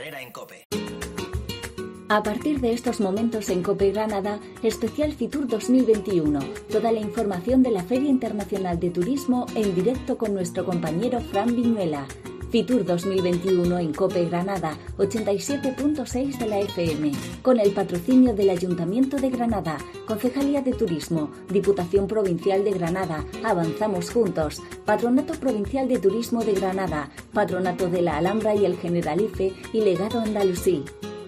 Herrera en COPE. A partir de estos momentos en COPE Granada, especial Fitur 2021. Toda la información de la Feria Internacional de Turismo en directo con nuestro compañero Fran Viñuela. Fitur 2021 en COPE Granada, 87.6 de la FM, con el patrocinio del Ayuntamiento de Granada, Concejalía de Turismo, Diputación Provincial de Granada, Avanzamos Juntos, Patronato Provincial de Turismo de Granada, Patronato de la Alhambra y el Generalife y Legado Andalusí.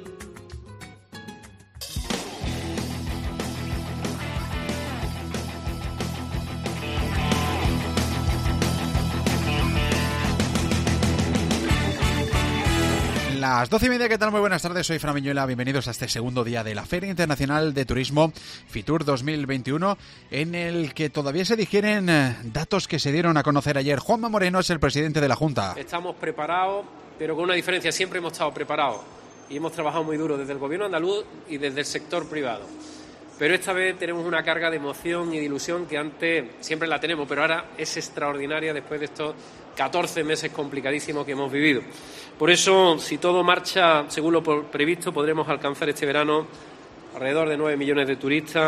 Las 12:30, ¿qué tal? Muy buenas tardes, soy Fran Viñuela, bienvenidos a este segundo día de la Feria Internacional de Turismo Fitur 2021, en el que todavía se digieren datos que se dieron a conocer ayer. Juanma Moreno es el presidente de la Junta. Estamos preparados, pero con una diferencia, siempre hemos estado preparados y hemos trabajado muy duro desde el gobierno andaluz y desde el sector privado. Pero esta vez tenemos una carga de emoción y de ilusión que antes siempre la tenemos, pero ahora es extraordinaria después de estos 14 meses complicadísimos que hemos vivido. Por eso, si todo marcha según lo previsto, podremos alcanzar este verano alrededor de 9 millones de turistas.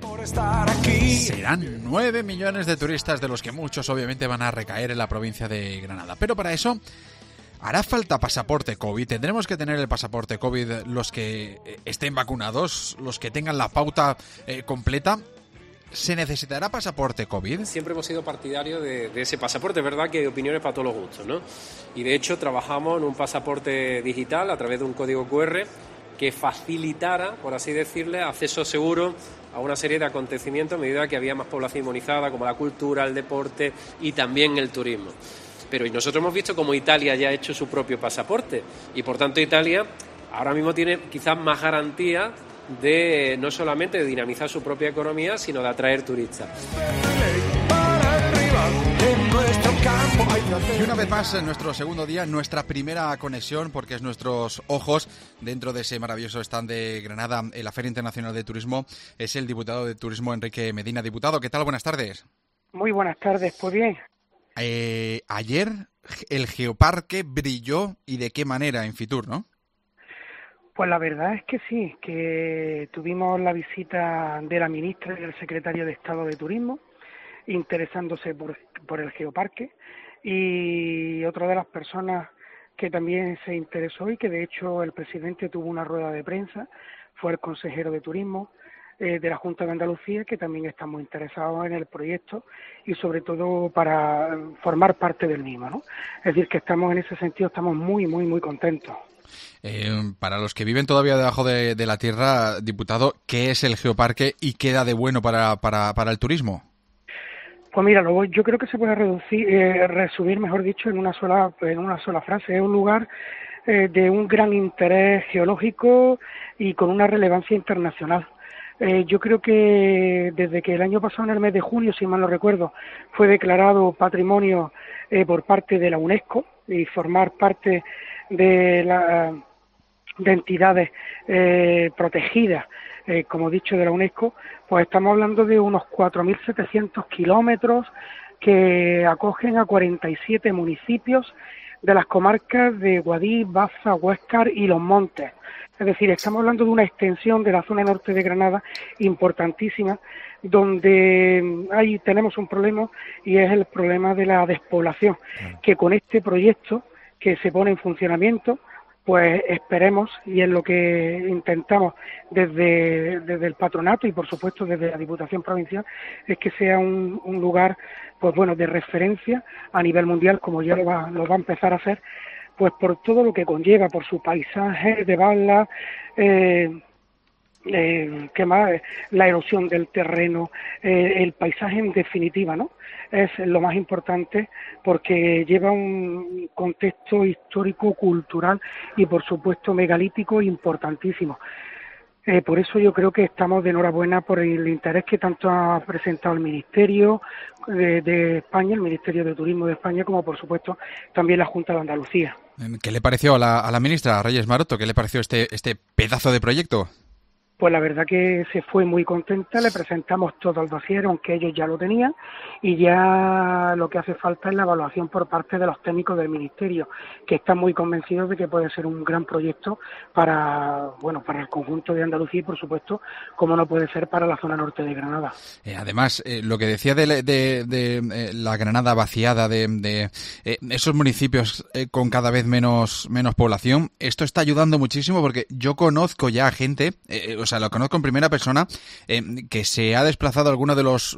Serán 9 millones de turistas, de los que muchos obviamente van a recaer en la provincia de Granada. Pero para eso hará falta pasaporte COVID. Tendremos que tener el pasaporte COVID los que estén vacunados, los que tengan la pauta completa. ¿Se necesitará pasaporte COVID? Siempre hemos sido partidarios de ese pasaporte. Es verdad que hay opiniones para todos los gustos, ¿no? Y de hecho trabajamos en un pasaporte digital a través de un código QR que facilitara, por así decirle, acceso seguro a una serie de acontecimientos a medida que había más población inmunizada, como la cultura, el deporte y también el turismo. Pero nosotros hemos visto cómo Italia ya ha hecho su propio pasaporte y, por tanto, Italia ahora mismo tiene quizás más garantía de no solamente de dinamizar su propia economía, sino de atraer turistas. Y una vez más, en nuestro segundo día, nuestra primera conexión, porque es nuestros ojos dentro de ese maravilloso stand de Granada en la Feria Internacional de Turismo, es el diputado de Turismo Enrique Medina. Diputado, ¿qué tal? Buenas tardes. Muy buenas tardes, pues bien. Ayer el Geoparque brilló, y de qué manera, en Fitur, ¿no? Pues la verdad es que sí, que tuvimos la visita de la ministra y del secretario de Estado de Turismo, interesándose por el Geoparque, y otra de las personas que también se interesó y que de hecho el presidente tuvo una rueda de prensa fue el consejero de Turismo de la Junta de Andalucía, que también está muy interesado en el proyecto y sobre todo para formar parte del mismo, ¿no? Es decir, que estamos en ese sentido, estamos muy, muy, muy contentos. Para los que viven todavía debajo de la tierra, diputado, ¿qué es el Geoparque y qué da de bueno para el turismo? Pues mira, yo creo que se puede resumir, mejor dicho, en una sola frase. Es un lugar de un gran interés geológico y con una relevancia internacional. Yo creo que desde que el año pasado, en el mes de junio, si mal no recuerdo, fue declarado patrimonio por parte de la UNESCO y formar parte de entidades protegidas, como he dicho, de la UNESCO, pues estamos hablando de unos 4.700 kilómetros que acogen a 47 municipios de las comarcas de Guadix, Baza, Huéscar y Los Montes. Es decir, estamos hablando de una extensión de la zona norte de Granada importantísima, donde tenemos un problema, y es el problema de la despoblación, que con este proyecto que se pone en funcionamiento, pues esperemos, y es lo que intentamos desde el patronato y por supuesto desde la Diputación Provincial, es que sea un lugar, pues bueno, de referencia a nivel mundial, como ya lo va a empezar a hacer, pues por todo lo que conlleva, por su paisaje de bala, ¿qué más? La erosión del terreno, el paisaje en definitiva, ¿no? Es lo más importante porque lleva un contexto histórico, cultural y por supuesto megalítico importantísimo. Por eso yo creo que estamos de enhorabuena por el interés que tanto ha presentado el Ministerio de España, el Ministerio de Turismo de España, como por supuesto también la Junta de Andalucía. ¿Qué le pareció a la ministra Reyes Maroto? ¿Qué le pareció este pedazo de proyecto? pues la verdad que se fue muy contenta, le presentamos todo el dossier, aunque ellos ya lo tenían, y ya lo que hace falta es la evaluación por parte de los técnicos del Ministerio, que están muy convencidos de que puede ser un gran proyecto para el conjunto de Andalucía y, por supuesto, como no puede ser para la zona norte de Granada. Además, lo que decía de la Granada vaciada, de esos municipios con cada vez menos población, esto está ayudando muchísimo porque yo conozco ya gente, lo conozco en primera persona, que se ha desplazado a alguno de los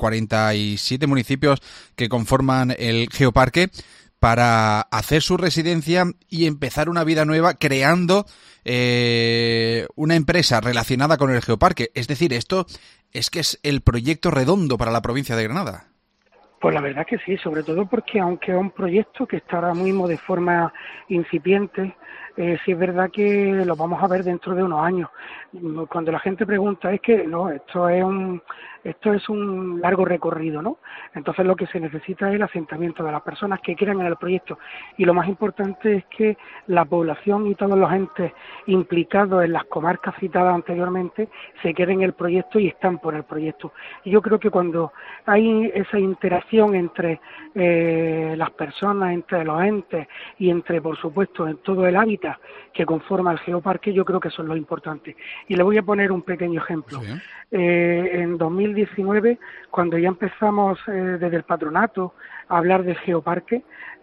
47 municipios que conforman el Geoparque para hacer su residencia y empezar una vida nueva creando una empresa relacionada con el Geoparque. Es decir, esto es que es el proyecto redondo para la provincia de Granada. Pues la verdad que sí, sobre todo porque aunque es un proyecto que está ahora mismo de forma incipiente, sí es verdad que lo vamos a ver dentro de unos años. Cuando la gente pregunta, es que no, esto es un largo recorrido, ¿no? Entonces lo que se necesita es el asentamiento de las personas que crean en el proyecto, y lo más importante es que la población y todos los entes implicados en las comarcas citadas anteriormente se queden en el proyecto y están por el proyecto. Y yo creo que cuando hay esa interacción entre las personas, entre los entes y entre, por supuesto, en todo el hábitat que conforma el Geoparque, yo creo que eso es lo importante. Y le voy a poner un pequeño ejemplo. Sí. En 2019, cuando ya empezamos desde el patronato a hablar del Geoparque,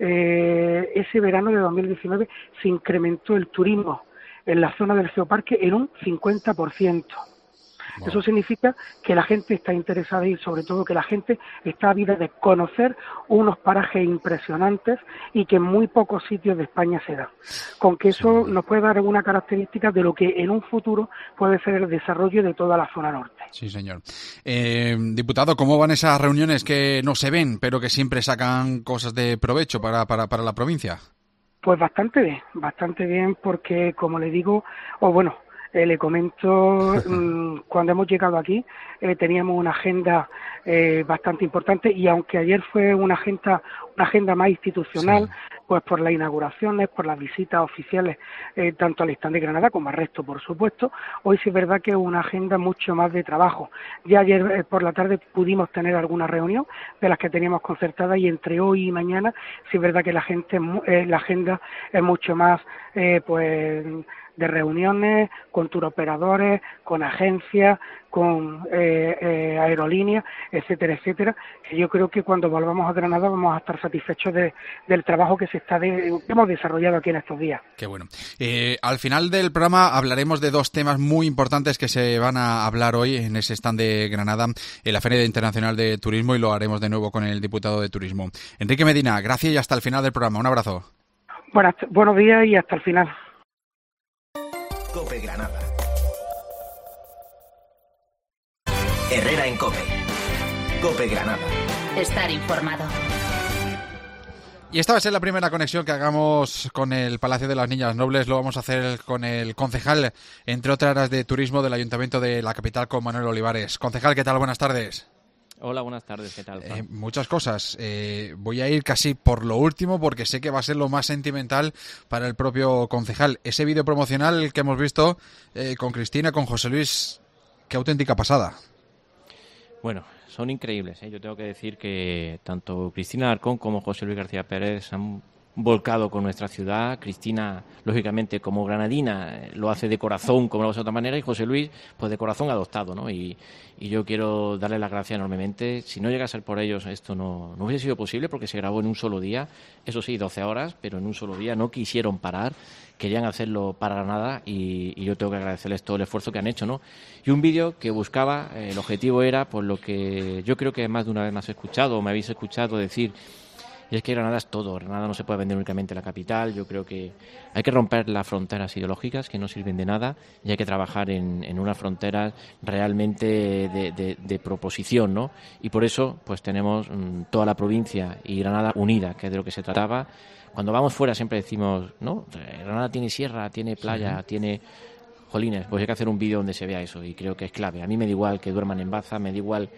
ese verano de 2019 se incrementó el turismo en la zona del Geoparque en un 50%. Wow. Eso significa que la gente está interesada y sobre todo que la gente está ávida de conocer unos parajes impresionantes y que en muy pocos sitios de España se da. Con que eso nos puede dar alguna característica de lo que en un futuro puede ser el desarrollo de toda la zona norte. Sí, señor. Diputado, ¿cómo van esas reuniones que no se ven, pero que siempre sacan cosas de provecho para la provincia? Pues bastante bien, porque como le digo, le comento, cuando hemos llegado aquí teníamos una agenda bastante importante, y aunque ayer fue una agenda más institucional, sí, pues por las inauguraciones, por las visitas oficiales, tanto al stand de Granada como al resto, por supuesto, hoy sí es verdad que es una agenda mucho más de trabajo. Ya ayer por la tarde pudimos tener alguna reunión de las que teníamos concertadas, y entre hoy y mañana sí es verdad que la agenda es mucho más de reuniones con turoperadores, con agencias, con aerolíneas, etcétera, que yo creo que cuando volvamos a Granada vamos a estar satisfechos del trabajo que hemos desarrollado aquí en estos días. Qué bueno. Al final del programa hablaremos de dos temas muy importantes que se van a hablar hoy en ese stand de Granada, en la Feria Internacional de Turismo, y lo haremos de nuevo con el diputado de Turismo. Enrique Medina, gracias y hasta el final del programa. Un abrazo. Buenos días y hasta el final. COPE Granada. Herrera en COPE. COPE Granada. Estar informado. Y esta va a ser la primera conexión que hagamos con el Palacio de las Niñas Nobles. Lo vamos a hacer con el concejal, entre otras áreas de turismo del Ayuntamiento de la capital, con Manuel Olivares. Concejal, ¿qué tal? Buenas tardes. Hola, buenas tardes, ¿qué tal? Muchas cosas. Voy a ir casi por lo último porque sé que va a ser lo más sentimental para el propio concejal. Ese vídeo promocional que hemos visto con Cristina, con José Luis, qué auténtica pasada. Bueno, son increíbles, ¿eh? Yo tengo que decir que tanto Cristina Alarcón como José Luis García Pérez se han volcado con nuestra ciudad. Cristina, lógicamente, como granadina, lo hace de corazón, como lo hace de otra manera, y José Luis, pues de corazón adoptado, ¿no? Y yo quiero darle las gracias enormemente. Si no llega a ser por ellos, esto no hubiese sido posible, porque se grabó en un solo día, eso sí, 12 horas, pero en un solo día. No quisieron parar, querían hacerlo para Granada, y yo tengo que agradecerles todo el esfuerzo que han hecho, ¿no? Y un vídeo que buscaba, el objetivo era, por lo que yo creo que más de una vez me has escuchado, o me habéis escuchado decir, y es que Granada es todo. Granada no se puede vender únicamente la capital. Yo creo que hay que romper las fronteras ideológicas que no sirven de nada, y hay que trabajar en unas fronteras realmente de proposición, ¿no? Y por eso pues tenemos toda la provincia y Granada unida, que es de lo que se trataba. Cuando vamos fuera siempre decimos, ¿no? Granada tiene sierra, tiene playa, sí, tiene... Jolines, pues hay que hacer un vídeo donde se vea eso, y creo que es clave. A mí me da igual que duerman en Baza, me da igual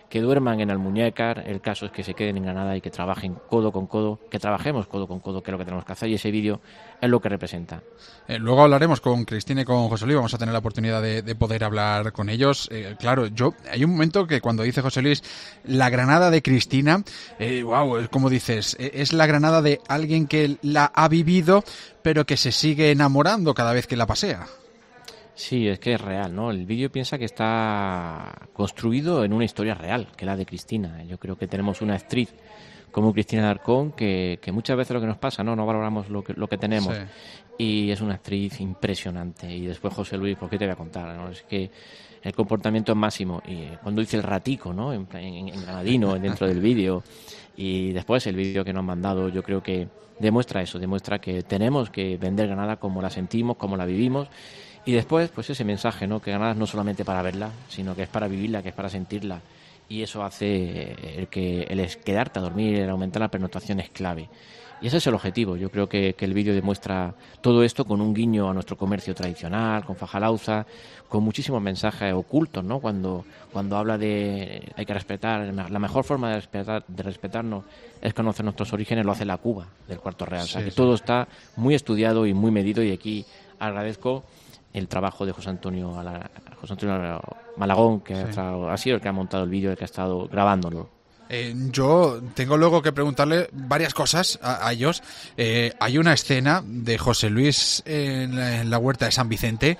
que duerman en Almuñécar, el caso es que se queden en Granada y que trabajen codo con codo, que trabajemos codo con codo, que es lo que tenemos que hacer, y ese vídeo es lo que representa. Luego hablaremos con Cristina y con José Luis, vamos a tener la oportunidad de poder hablar con ellos. Claro, hay un momento que cuando dice José Luis, la Granada de Cristina, wow, como dices, es la Granada de alguien que la ha vivido, pero que se sigue enamorando cada vez que la pasea. Sí, es que es real, ¿no? El vídeo piensa que está construido en una historia real, que es la de Cristina. Yo creo que tenemos una actriz como Cristina Alarcón que muchas veces lo que nos pasa, no valoramos lo que tenemos. Sí. Y es una actriz impresionante. Y después José Luis, ¿por qué te voy a contar? ¿No? Es que el comportamiento es máximo. Y cuando dice el ratico, ¿no? En granadino, dentro del vídeo. Y después el vídeo que nos han mandado, yo creo que demuestra eso, demuestra que tenemos que vender Granada como la sentimos, como la vivimos. Y después, pues ese mensaje, ¿no? Que Granada es no solamente para verla, sino que es para vivirla, que es para sentirla. Y eso hace el quedarte a dormir, el aumentar la pernoctación es clave. Y ese es el objetivo. Yo creo que el vídeo demuestra todo esto con un guiño a nuestro comercio tradicional, con Fajalauza, con muchísimos mensajes ocultos, ¿no? Cuando habla de hay que respetar, la mejor forma de respetarnos es conocer nuestros orígenes, lo hace la Cuba del Cuarto Real. Sí, o sea, que todo está muy estudiado y muy medido, y aquí agradezco el trabajo de José Antonio Malagón, que ha sido el que ha montado el vídeo, el que ha estado grabándolo. Yo tengo luego que preguntarle varias cosas a ellos. Hay una escena de José Luis en la huerta de San Vicente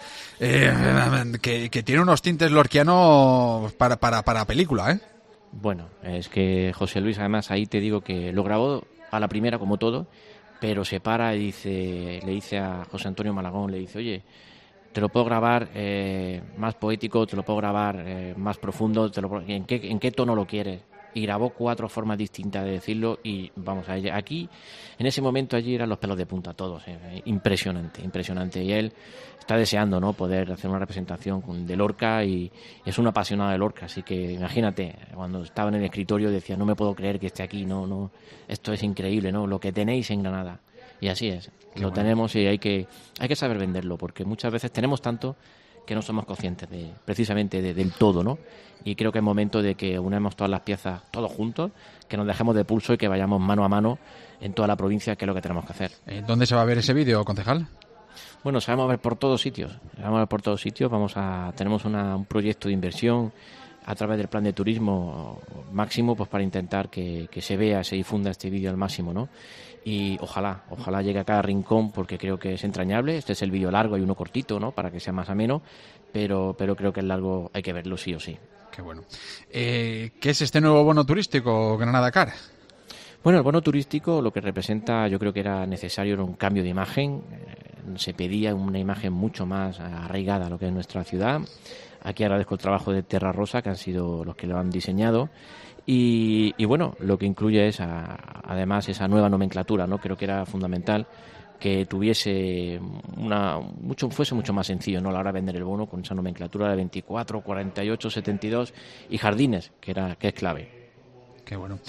que tiene unos tintes lorquianos para película, ¿eh? Bueno, es que José Luis, además, ahí te digo que lo grabó a la primera como todo, pero se para y le dice a José Antonio Malagón, le dice, oye, te lo puedo grabar más poético, te lo puedo grabar más profundo, ¿en qué tono lo quieres? Y grabó 4 formas distintas de decirlo, y vamos a ella. Aquí, en ese momento, allí eran los pelos de punta todos. Impresionante. Y él está deseando, ¿no?, poder hacer una representación de Lorca, y es un apasionado de Lorca. Así que imagínate, cuando estaba en el escritorio decía, no me puedo creer que esté aquí, no, esto es increíble, ¿no?, lo que tenéis en Granada. Y así es, lo tenemos, y hay que saber venderlo, porque muchas veces tenemos tanto que no somos conscientes precisamente del todo, ¿no? Y creo que es momento de que unamos todas las piezas todos juntos, que nos dejemos de pulso y que vayamos mano a mano en toda la provincia, que es lo que tenemos que hacer. ¿Dónde se va a ver ese vídeo, concejal? Bueno, se va a mover por todos sitios. Tenemos un proyecto de inversión a través del plan de turismo máximo, pues para intentar que se vea, se difunda este vídeo al máximo, ¿no? Y ojalá llegue a cada rincón, porque creo que es entrañable. Este es el vídeo largo, hay uno cortito, ¿no?, para que sea más ameno, pero creo que el largo hay que verlo sí o sí. Qué bueno. ¿Qué es este nuevo bono turístico, Granada Car? Bueno, el bono turístico lo que representa, yo creo que era necesario, era un cambio de imagen. Se pedía una imagen mucho más arraigada a lo que es nuestra ciudad. Aquí agradezco el trabajo de Terra Rosa, que han sido los que lo han difundo. Y bueno, lo que incluye es además esa nueva nomenclatura, ¿no? Creo que era fundamental que tuviese fuese mucho más sencillo, ¿no?, a la hora de vender el bono, con esa nomenclatura de 24, 48, 72 y jardines, que es clave. Qué bueno.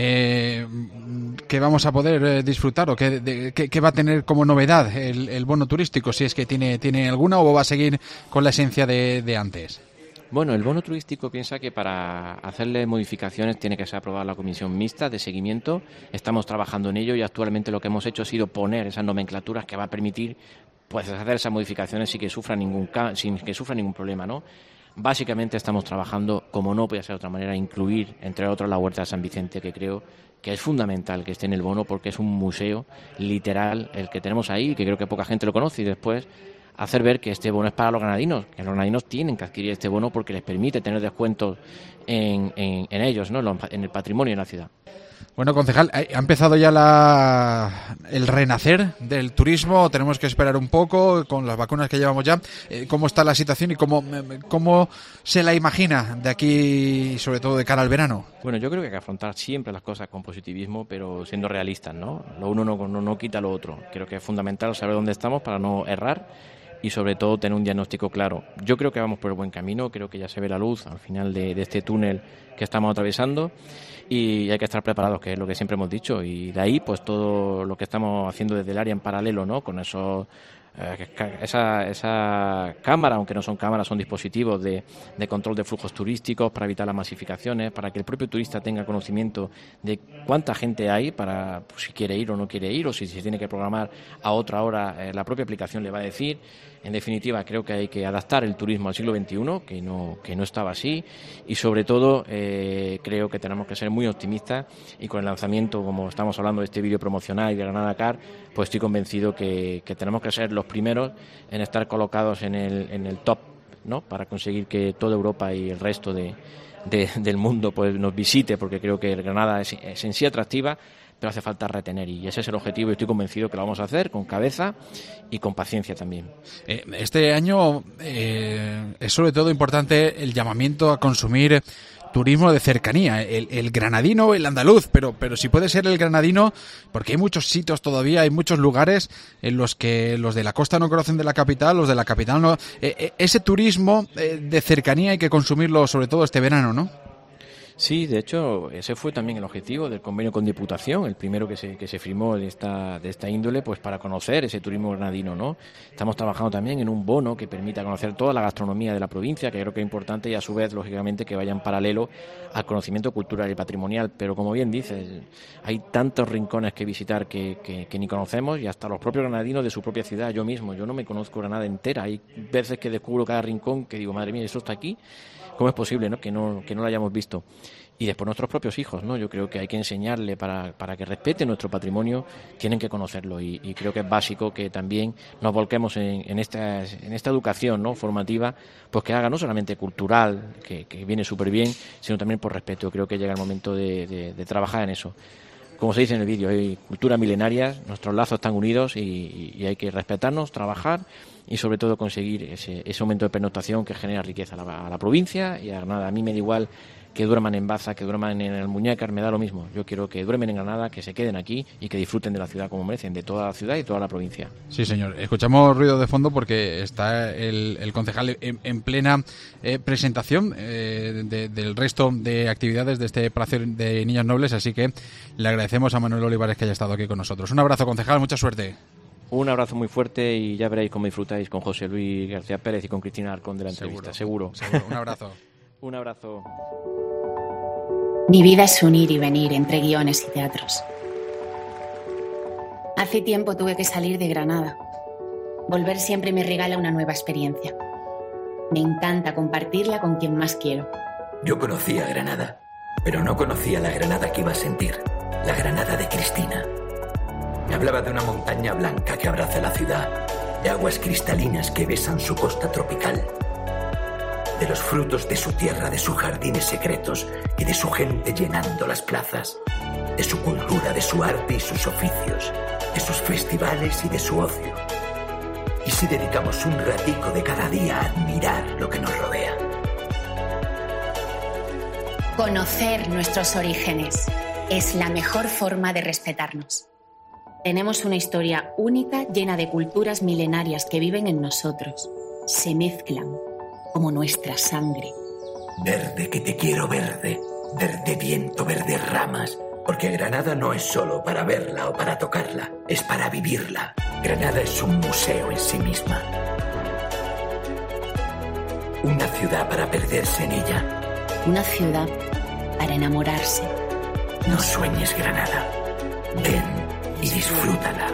¿Qué vamos a poder disfrutar, o qué va a tener como novedad el bono turístico? Si es que tiene alguna, o va a seguir con la esencia de antes. Bueno, el bono turístico piensa que para hacerle modificaciones tiene que ser aprobada la comisión mixta de seguimiento. Estamos trabajando en ello, y actualmente lo que hemos hecho ha sido poner esas nomenclaturas que va a permitir, pues, hacer esas modificaciones sin que sufra ningún problema, ¿no? Básicamente estamos trabajando, como no puede ser de otra manera, incluir, entre otros, la Huerta de San Vicente, que creo que es fundamental que esté en el bono, porque es un museo literal el que tenemos ahí, que creo que poca gente lo conoce, y después hacer ver que este bono es para los granadinos, que los granadinos tienen que adquirir este bono porque les permite tener descuentos en ellos, ¿no?, en el patrimonio de la ciudad. Bueno, concejal, ¿ha empezado ya el renacer del turismo? ¿Tenemos que esperar un poco con las vacunas que llevamos ya? ¿Cómo está la situación y cómo se la imagina de aquí, sobre todo de cara al verano? Bueno, yo creo que hay que afrontar siempre las cosas con positivismo, pero siendo realistas, ¿no? Lo uno no quita lo otro. Creo que es fundamental saber dónde estamos para no errar, y sobre todo tener un diagnóstico claro. Yo creo que vamos por el buen camino, creo que ya se ve la luz al final de este túnel que estamos atravesando, y hay que estar preparados, que es lo que siempre hemos dicho, y de ahí pues todo lo que estamos haciendo desde el área en paralelo, ¿no?, con esos esa cámara, aunque no son cámaras, son dispositivos de control de flujos turísticos para evitar las masificaciones, para que el propio turista tenga conocimiento de cuánta gente hay, para si quiere ir o no quiere ir, o si se tiene que programar a otra hora, la propia aplicación le va a decir. En definitiva, creo que hay que adaptar el turismo al siglo XXI, que no estaba así, y sobre todo creo que tenemos que ser muy optimistas, y con el lanzamiento, como estamos hablando de este vídeo promocional y de Granada Car, pues estoy convencido que tenemos que ser los primeros en estar colocados en el top, ¿no?, para conseguir que toda Europa y el resto del mundo pues nos visite, porque creo que Granada es en sí atractiva, pero hace falta retener, y ese es el objetivo, y estoy convencido que lo vamos a hacer con cabeza y con paciencia también. Este año es sobre todo importante el llamamiento a consumir turismo de cercanía, el granadino o el andaluz, pero si puede ser el granadino, porque hay muchos sitios todavía, hay muchos lugares en los que los de la costa no conocen de la capital, los de la capital no. Ese turismo de cercanía hay que consumirlo sobre todo este verano, ¿no? Sí, de hecho, ese fue también el objetivo del convenio con Diputación, el primero que se firmó de esta índole, pues para conocer ese turismo granadino, ¿no? Estamos trabajando también en un bono que permita conocer toda la gastronomía de la provincia, que creo que es importante, y a su vez, lógicamente, que vaya en paralelo al conocimiento cultural y patrimonial. Pero como bien dices, hay tantos rincones que visitar que ni conocemos, y hasta los propios granadinos de su propia ciudad. Yo no me conozco Granada entera. Hay veces que descubro cada rincón que digo, madre mía, ¿eso está aquí? ¿Cómo es posible, ¿no?, que no lo hayamos visto? Y después nuestros propios hijos, ¿no? Yo creo que hay que enseñarle para que respeten nuestro patrimonio, tienen que conocerlo, y creo que es básico que también nos volquemos en esta educación, ¿no?, formativa, pues que haga no solamente cultural, que viene súper bien, sino también por respeto. Creo que llega el momento de trabajar en eso. Como se dice en el vídeo, hay culturas milenarias, nuestros lazos están unidos, y hay que respetarnos, trabajar y sobre todo conseguir ese aumento de pernoctación que genera riqueza a la provincia y a Granada. A mí me da igual que duerman en Baza, que duerman en Almuñécar, me da lo mismo. Yo quiero que duermen en Granada, que se queden aquí y que disfruten de la ciudad como merecen, de toda la ciudad y toda la provincia. Sí, señor. Escuchamos ruido de fondo porque está el concejal en plena presentación del resto de actividades de este Palacio de Niños Nobles, así que le agradecemos a Manuel Olivares que haya estado aquí con nosotros. Un abrazo, concejal, mucha suerte. Un abrazo muy fuerte, y ya veréis cómo disfrutáis con José Luis García Pérez y con Cristina Arcón de la entrevista. Seguro. Un abrazo. Un abrazo. Mi vida es un ir y venir entre guiones y teatros. Hace tiempo tuve que salir de Granada. Volver siempre me regala una nueva experiencia. Me encanta compartirla con quien más quiero. Yo conocía Granada, pero no conocía la Granada que iba a sentir, la Granada de Cristina. Me hablaba de una montaña blanca que abraza la ciudad, de aguas cristalinas que besan su costa tropical, de los frutos de su tierra, de sus jardines secretos y de su gente llenando las plazas, de su cultura, de su arte y sus oficios, de sus festivales y de su ocio. ¿Y si dedicamos un ratico de cada día a admirar lo que nos rodea? Conocer nuestros orígenes es la mejor forma de respetarnos. Tenemos una historia única llena de culturas milenarias que viven en nosotros. Se mezclan como nuestra sangre. Verde que te quiero verde, verde viento, verde ramas, porque Granada no es solo para verla o para tocarla, es para vivirla. Granada es un museo en sí misma. Una ciudad para perderse en ella. Una ciudad para enamorarse. No sueñes Granada. Ven y disfrútala.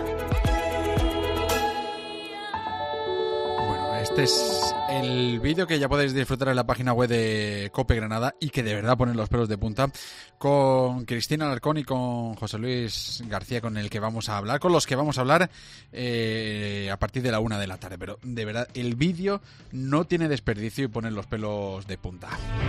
Bueno, este es el vídeo que ya podéis disfrutar en la página web de COPE Granada, y que de verdad pone los pelos de punta, con Cristina Alarcón y con José Luis García, con los que vamos a hablar a partir de la 1 de la tarde. Pero de verdad, el vídeo no tiene desperdicio y pone los pelos de punta.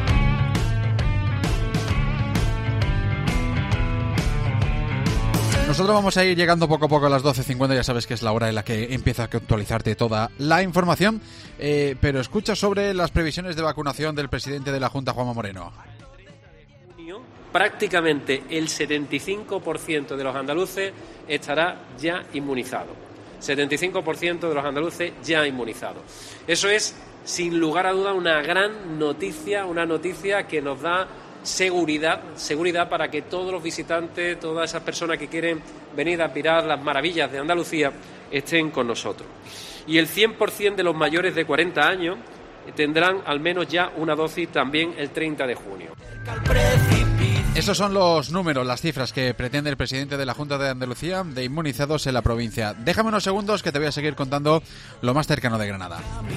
Nosotros vamos a ir llegando poco a poco a las 12:50, ya sabes que es la hora en la que empieza a actualizarte toda la información, pero escucha sobre las previsiones de vacunación del presidente de la Junta, Juanma Moreno. Prácticamente el 75% de los andaluces estará ya inmunizado. 75% de los andaluces ya inmunizados. Eso es, sin lugar a duda, una gran noticia, una noticia que nos da seguridad para que todos los visitantes, todas esas personas que quieren venir a admirar las maravillas de Andalucía estén con nosotros. Y el 100% de los mayores de 40 años tendrán al menos ya una dosis también el 30 de junio. Esos son los números, las cifras que pretende el presidente de la Junta de Andalucía de inmunizados en la provincia. Déjame unos segundos que te voy a seguir contando lo más cercano de Granada.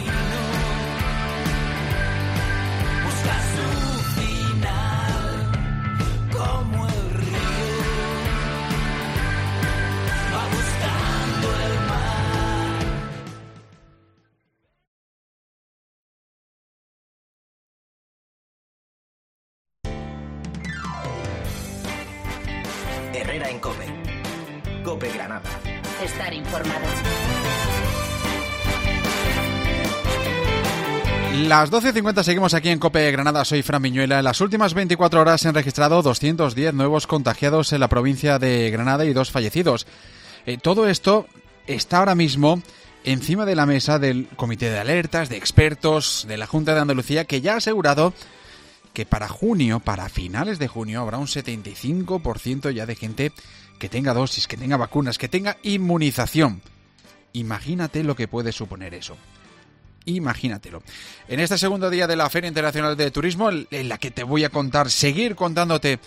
Herrera en COPE. COPE Granada. Estar informado. Las 12:50 seguimos aquí en COPE Granada, soy Fran Viñuela. En las últimas 24 horas se han registrado 210 nuevos contagiados en la provincia de Granada y 2 fallecidos. Todo esto está ahora mismo encima de la mesa del Comité de Alertas, de expertos de la Junta de Andalucía, que ya ha asegurado que para junio, para finales de junio, habrá un 75% ya de gente que tenga dosis, que tenga vacunas, que tenga inmunización. Imagínate lo que puede suponer eso. Imagínatelo. En este segundo día de la Feria Internacional de Turismo, en la que te voy a seguir contándote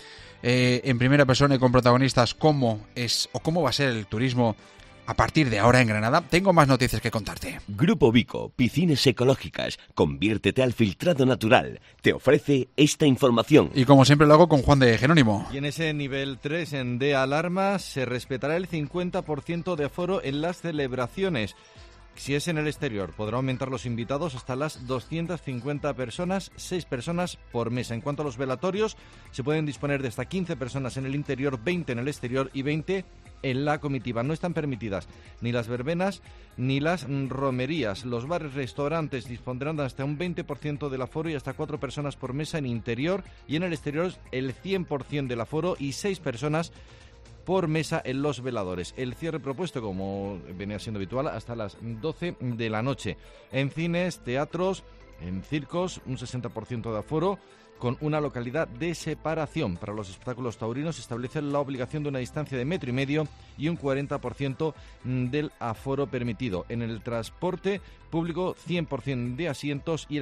en primera persona y con protagonistas cómo es o cómo va a ser el turismo a partir de ahora en Granada, tengo más noticias que contarte. Grupo Vico, piscinas ecológicas, conviértete al filtrado natural. Te ofrece esta información. Y como siempre lo hago con Juan de Jerónimo. Y en ese nivel 3 de alarma se respetará el 50% de aforo en las celebraciones. Si es en el exterior, podrá aumentar los invitados hasta las 250 personas, 6 personas por mesa. En cuanto a los velatorios, se pueden disponer de hasta 15 personas en el interior, 20 en el exterior y 20 en la comitiva. No están permitidas ni las verbenas ni las romerías. Los bares, restaurantes dispondrán hasta un 20% del aforo y hasta 4 personas por mesa en interior, y en el exterior el 100% del aforo y 6 personas por mesa en los veladores. El cierre propuesto, como venía siendo habitual, hasta las 12 de la noche. En cines, teatros, en circos, un 60% de aforo, con una localidad de separación. Para los espectáculos taurinos se establece la obligación de una distancia de 1,5 metros y un 40% del aforo permitido. En el transporte público, 100% de asientos y el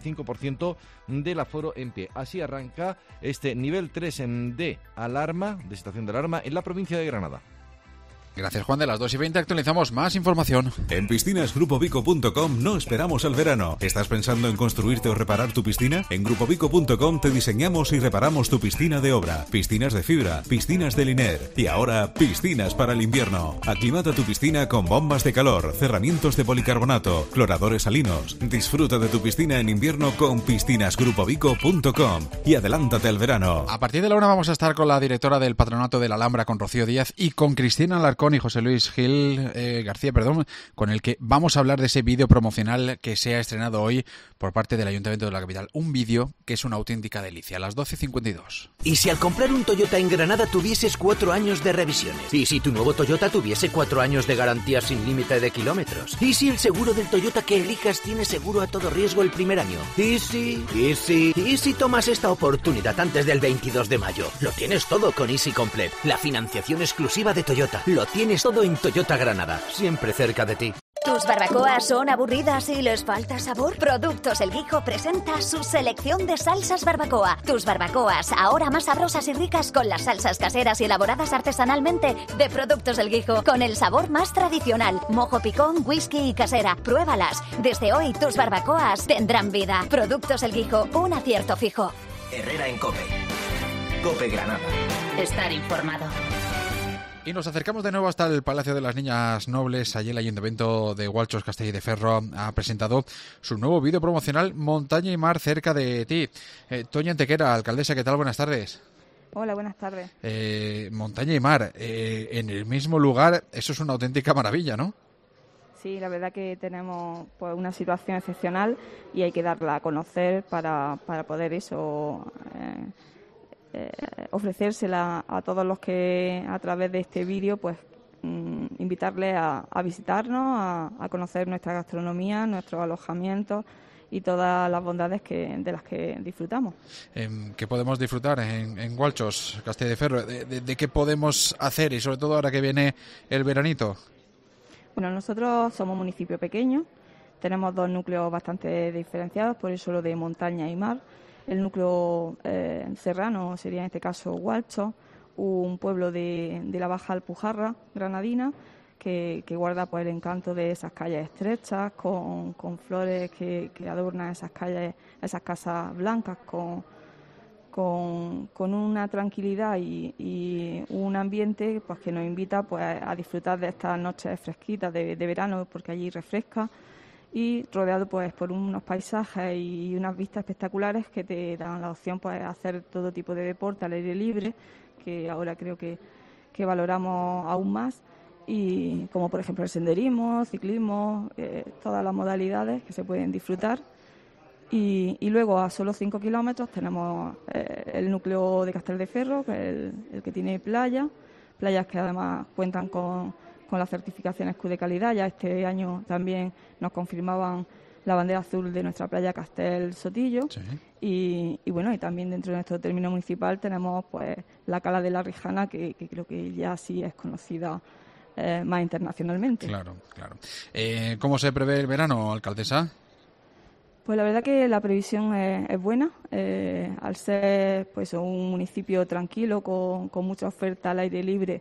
75% del aforo en pie. Así arranca este nivel 3 de alarma, de situación de alarma, en la provincia de Granada. Gracias, Juan. De las 2:20 actualizamos más información. En piscinasgrupovico.com no esperamos al verano. ¿Estás pensando en construirte o reparar tu piscina? En grupovico.com te diseñamos y reparamos tu piscina de obra. Piscinas de fibra, piscinas de liner y ahora piscinas para el invierno. Aclimata tu piscina con bombas de calor, cerramientos de policarbonato, cloradores salinos. Disfruta de tu piscina en invierno con piscinasgrupovico.com y adelántate al verano. A partir de la 1 vamos a estar con la directora del Patronato de la Alhambra, con Rocío Díaz, y con Cristina Alarcón y José Luis García, con el que vamos a hablar de ese vídeo promocional que se ha estrenado hoy por parte del Ayuntamiento de la capital. Un vídeo que es una auténtica delicia. A las 12:52. ¿Y si al comprar un Toyota en Granada tuvieses 4 años de revisiones? ¿Y si tu nuevo Toyota tuviese 4 años de garantía sin límite de kilómetros? ¿Y si el seguro del Toyota que elijas tiene seguro a todo riesgo el primer año? ¿Y si tomas esta oportunidad antes del 22 de mayo? Lo tienes todo con Easy Complete, la financiación exclusiva de Toyota. Lo tienes todo en Toyota Granada, siempre cerca de ti. ¿Tus barbacoas son aburridas y les falta sabor? Productos El Guijo presenta su selección de salsas barbacoa. Tus barbacoas, ahora más sabrosas y ricas con las salsas caseras y elaboradas artesanalmente de Productos El Guijo, con el sabor más tradicional, mojo picón, whisky y casera. Pruébalas. Desde hoy tus barbacoas tendrán vida. Productos El Guijo, un acierto fijo. Herrera en COPE. COPE Granada. Estar informado. Y nos acercamos de nuevo hasta el Palacio de las Niñas Nobles. Allí el Ayuntamiento de Gualchos, Castell y de Ferro ha presentado su nuevo vídeo promocional, Montaña y Mar cerca de ti. Toña Antequera, alcaldesa, ¿qué tal? Buenas tardes. Hola, buenas tardes. Montaña y mar, en el mismo lugar, eso es una auténtica maravilla, ¿no? Sí, la verdad que tenemos pues una situación excepcional y hay que darla a conocer para poder eso... ofrecérsela a todos los que a través de este vídeo pues invitarles a visitarnos, a conocer nuestra gastronomía, nuestros alojamientos y todas las bondades de las que disfrutamos. ¿Qué podemos disfrutar en Gualchos, Castelldefierro? ¿De qué podemos hacer y sobre todo ahora que viene el veranito? Bueno, nosotros somos un municipio pequeño, tenemos 2 núcleos bastante diferenciados, por eso lo de montaña y mar. El núcleo serrano sería en este caso Gualchos, un pueblo de la Baja Alpujarra granadina que guarda pues el encanto de esas calles estrechas con flores que adornan esas calles, esas casas blancas con una tranquilidad y un ambiente pues que nos invita pues a disfrutar de estas noches fresquitas de verano, porque allí refresca, y rodeado pues por unos paisajes y unas vistas espectaculares que te dan la opción pues a hacer todo tipo de deporte al aire libre, que ahora creo que valoramos aún más, y como por ejemplo el senderismo, ciclismo, todas las modalidades que se pueden disfrutar. Y luego a solo 5 kilómetros tenemos el núcleo de Castelldefierro, que es el que tiene playas que además cuentan con las certificaciones Q de calidad. Ya este año también nos confirmaban la bandera azul de nuestra playa Castel Sotillo. Sí. Y bueno, y también dentro de nuestro término municipal tenemos pues la Cala de la Rijana, que creo que ya sí es conocida más internacionalmente. Claro. ¿Cómo se prevé el verano, alcaldesa? Pues la verdad que la previsión es buena, al ser pues un municipio tranquilo con mucha oferta al aire libre.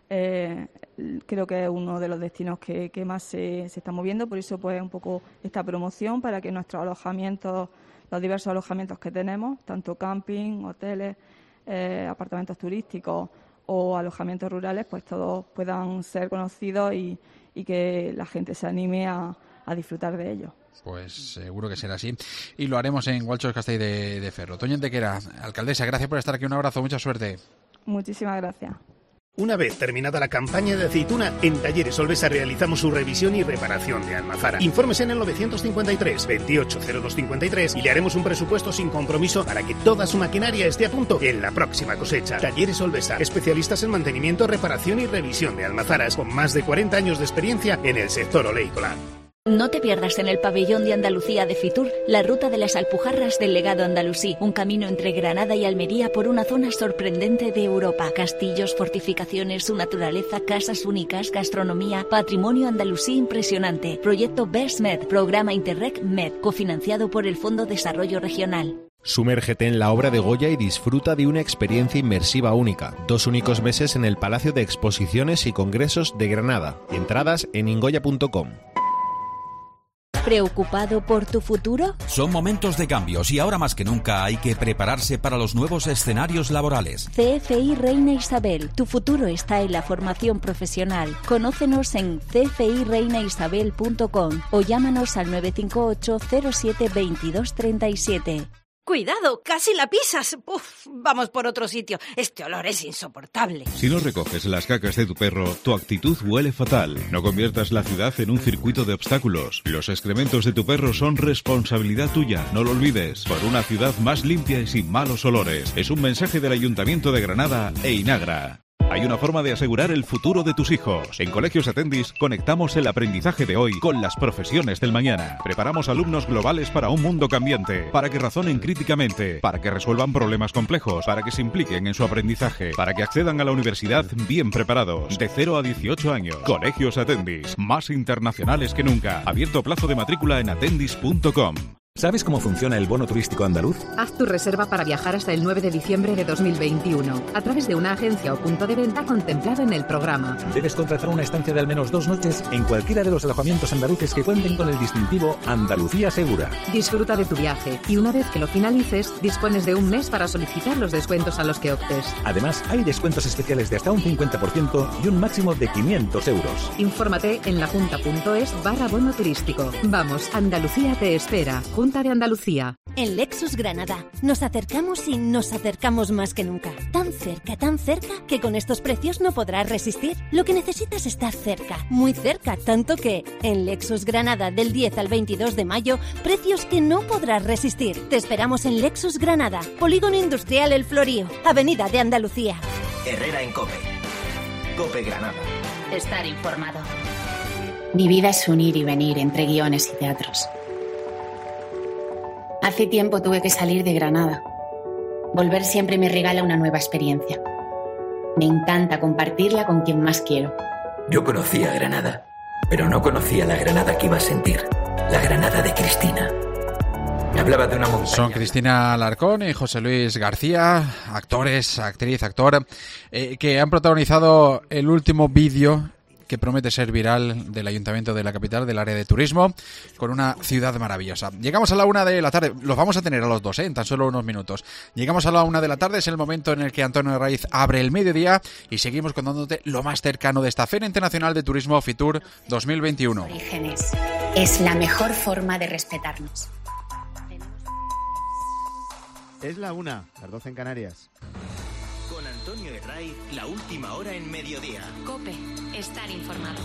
Creo que es uno de los destinos que más se está moviendo, por eso pues un poco esta promoción para que nuestros alojamientos, los diversos alojamientos que tenemos, tanto camping, hoteles, apartamentos turísticos o alojamientos rurales, pues todos puedan ser conocidos y que la gente se anime a disfrutar de ellos. Pues seguro que será así. Y lo haremos en Gualchos, Castelldefierro. Toña Antequera, alcaldesa, gracias por estar aquí. Un abrazo, mucha suerte. Muchísimas gracias. Una vez terminada la campaña de aceituna, en Talleres Olvesa realizamos su revisión y reparación de almazara. Infórmese en el 953 280253 y le haremos un presupuesto sin compromiso para que toda su maquinaria esté a punto en la próxima cosecha. Talleres Olvesa, especialistas en mantenimiento, reparación y revisión de almazaras, con más de 40 años de experiencia en el sector oleícola. No te pierdas en el pabellón de Andalucía de Fitur la ruta de las Alpujarras del legado andalusí, un camino entre Granada y Almería por una zona sorprendente de Europa. Castillos, fortificaciones, su naturaleza, casas únicas, gastronomía, patrimonio andalusí impresionante. Proyecto BestMed, programa Interreg Med, cofinanciado por el Fondo Desarrollo Regional. Sumérgete en la obra de Goya y disfruta de una experiencia inmersiva única. 2 únicos meses en el Palacio de Exposiciones y Congresos de Granada. Entradas en ingoya.com. ¿Preocupado por tu futuro? Son momentos de cambios y ahora más que nunca hay que prepararse para los nuevos escenarios laborales. CFI Reina Isabel, tu futuro está en la formación profesional. Conócenos en cfireinaisabel.com o llámanos al 958 07 22 37. ¡Cuidado! ¡Casi la pisas! ¡Uf! Vamos por otro sitio. Este olor es insoportable. Si no recoges las cacas de tu perro, tu actitud huele fatal. No conviertas la ciudad en un circuito de obstáculos. Los excrementos de tu perro son responsabilidad tuya. No lo olvides. Por una ciudad más limpia y sin malos olores. Es un mensaje del Ayuntamiento de Granada e Inagra. Hay una forma de asegurar el futuro de tus hijos. En Colegios Atendis conectamos el aprendizaje de hoy con las profesiones del mañana. Preparamos alumnos globales para un mundo cambiante, para que razonen críticamente, para que resuelvan problemas complejos, para que se impliquen en su aprendizaje, para que accedan a la universidad bien preparados. De 0 a 18 años. Colegios Atendis, más internacionales que nunca. Abierto plazo de matrícula en atendis.com. ¿Sabes cómo funciona el bono turístico andaluz? Haz tu reserva para viajar hasta el 9 de diciembre de 2021 a través de una agencia o punto de venta contemplado en el programa. Debes contratar una estancia de al menos 2 noches en cualquiera de los alojamientos andaluces que cuenten con el distintivo Andalucía Segura. Disfruta de tu viaje y una vez que lo finalices, dispones de un mes para solicitar los descuentos a los que optes. Además, hay descuentos especiales de hasta un 50% y un máximo de 500 euros. Infórmate en lajunta.es/bono turístico. Vamos, Andalucía te espera. Junta de Andalucía. En Lexus Granada nos acercamos y nos acercamos más que nunca. Tan cerca que con estos precios no podrás resistir. Lo que necesitas está cerca, muy cerca, tanto que en Lexus Granada del 10 al 22 de mayo, precios que no podrás resistir. Te esperamos en Lexus Granada, Polígono Industrial El Florío, Avenida de Andalucía. Herrera en COPE. COPE Granada. Estar informado. Mi vida es un ir y venir entre guiones y teatros. Hace tiempo tuve que salir de Granada. Volver siempre me regala una nueva experiencia. Me encanta compartirla con quien más quiero. Yo conocía Granada, pero no conocía la Granada que iba a sentir. La Granada de Cristina. Me hablaba de una montaña. Son Cristina Alarcón y José Luis García, actor, que han protagonizado el último vídeo que promete ser viral del Ayuntamiento de la capital, del área de turismo, con una ciudad maravillosa. Llegamos a la 1 de la tarde, los vamos a tener a los dos, en tan solo unos minutos. Llegamos a la 1 de la tarde, es el momento en el que Antonio Raiz abre el mediodía y seguimos contándote lo más cercano de esta Feria Internacional de Turismo Fitur 2021. Orígenes. Es la mejor forma de respetarnos. Es la 1, las 12 en Canarias. Con Antonio Herraiz, la última hora en mediodía. COPE, estar informado.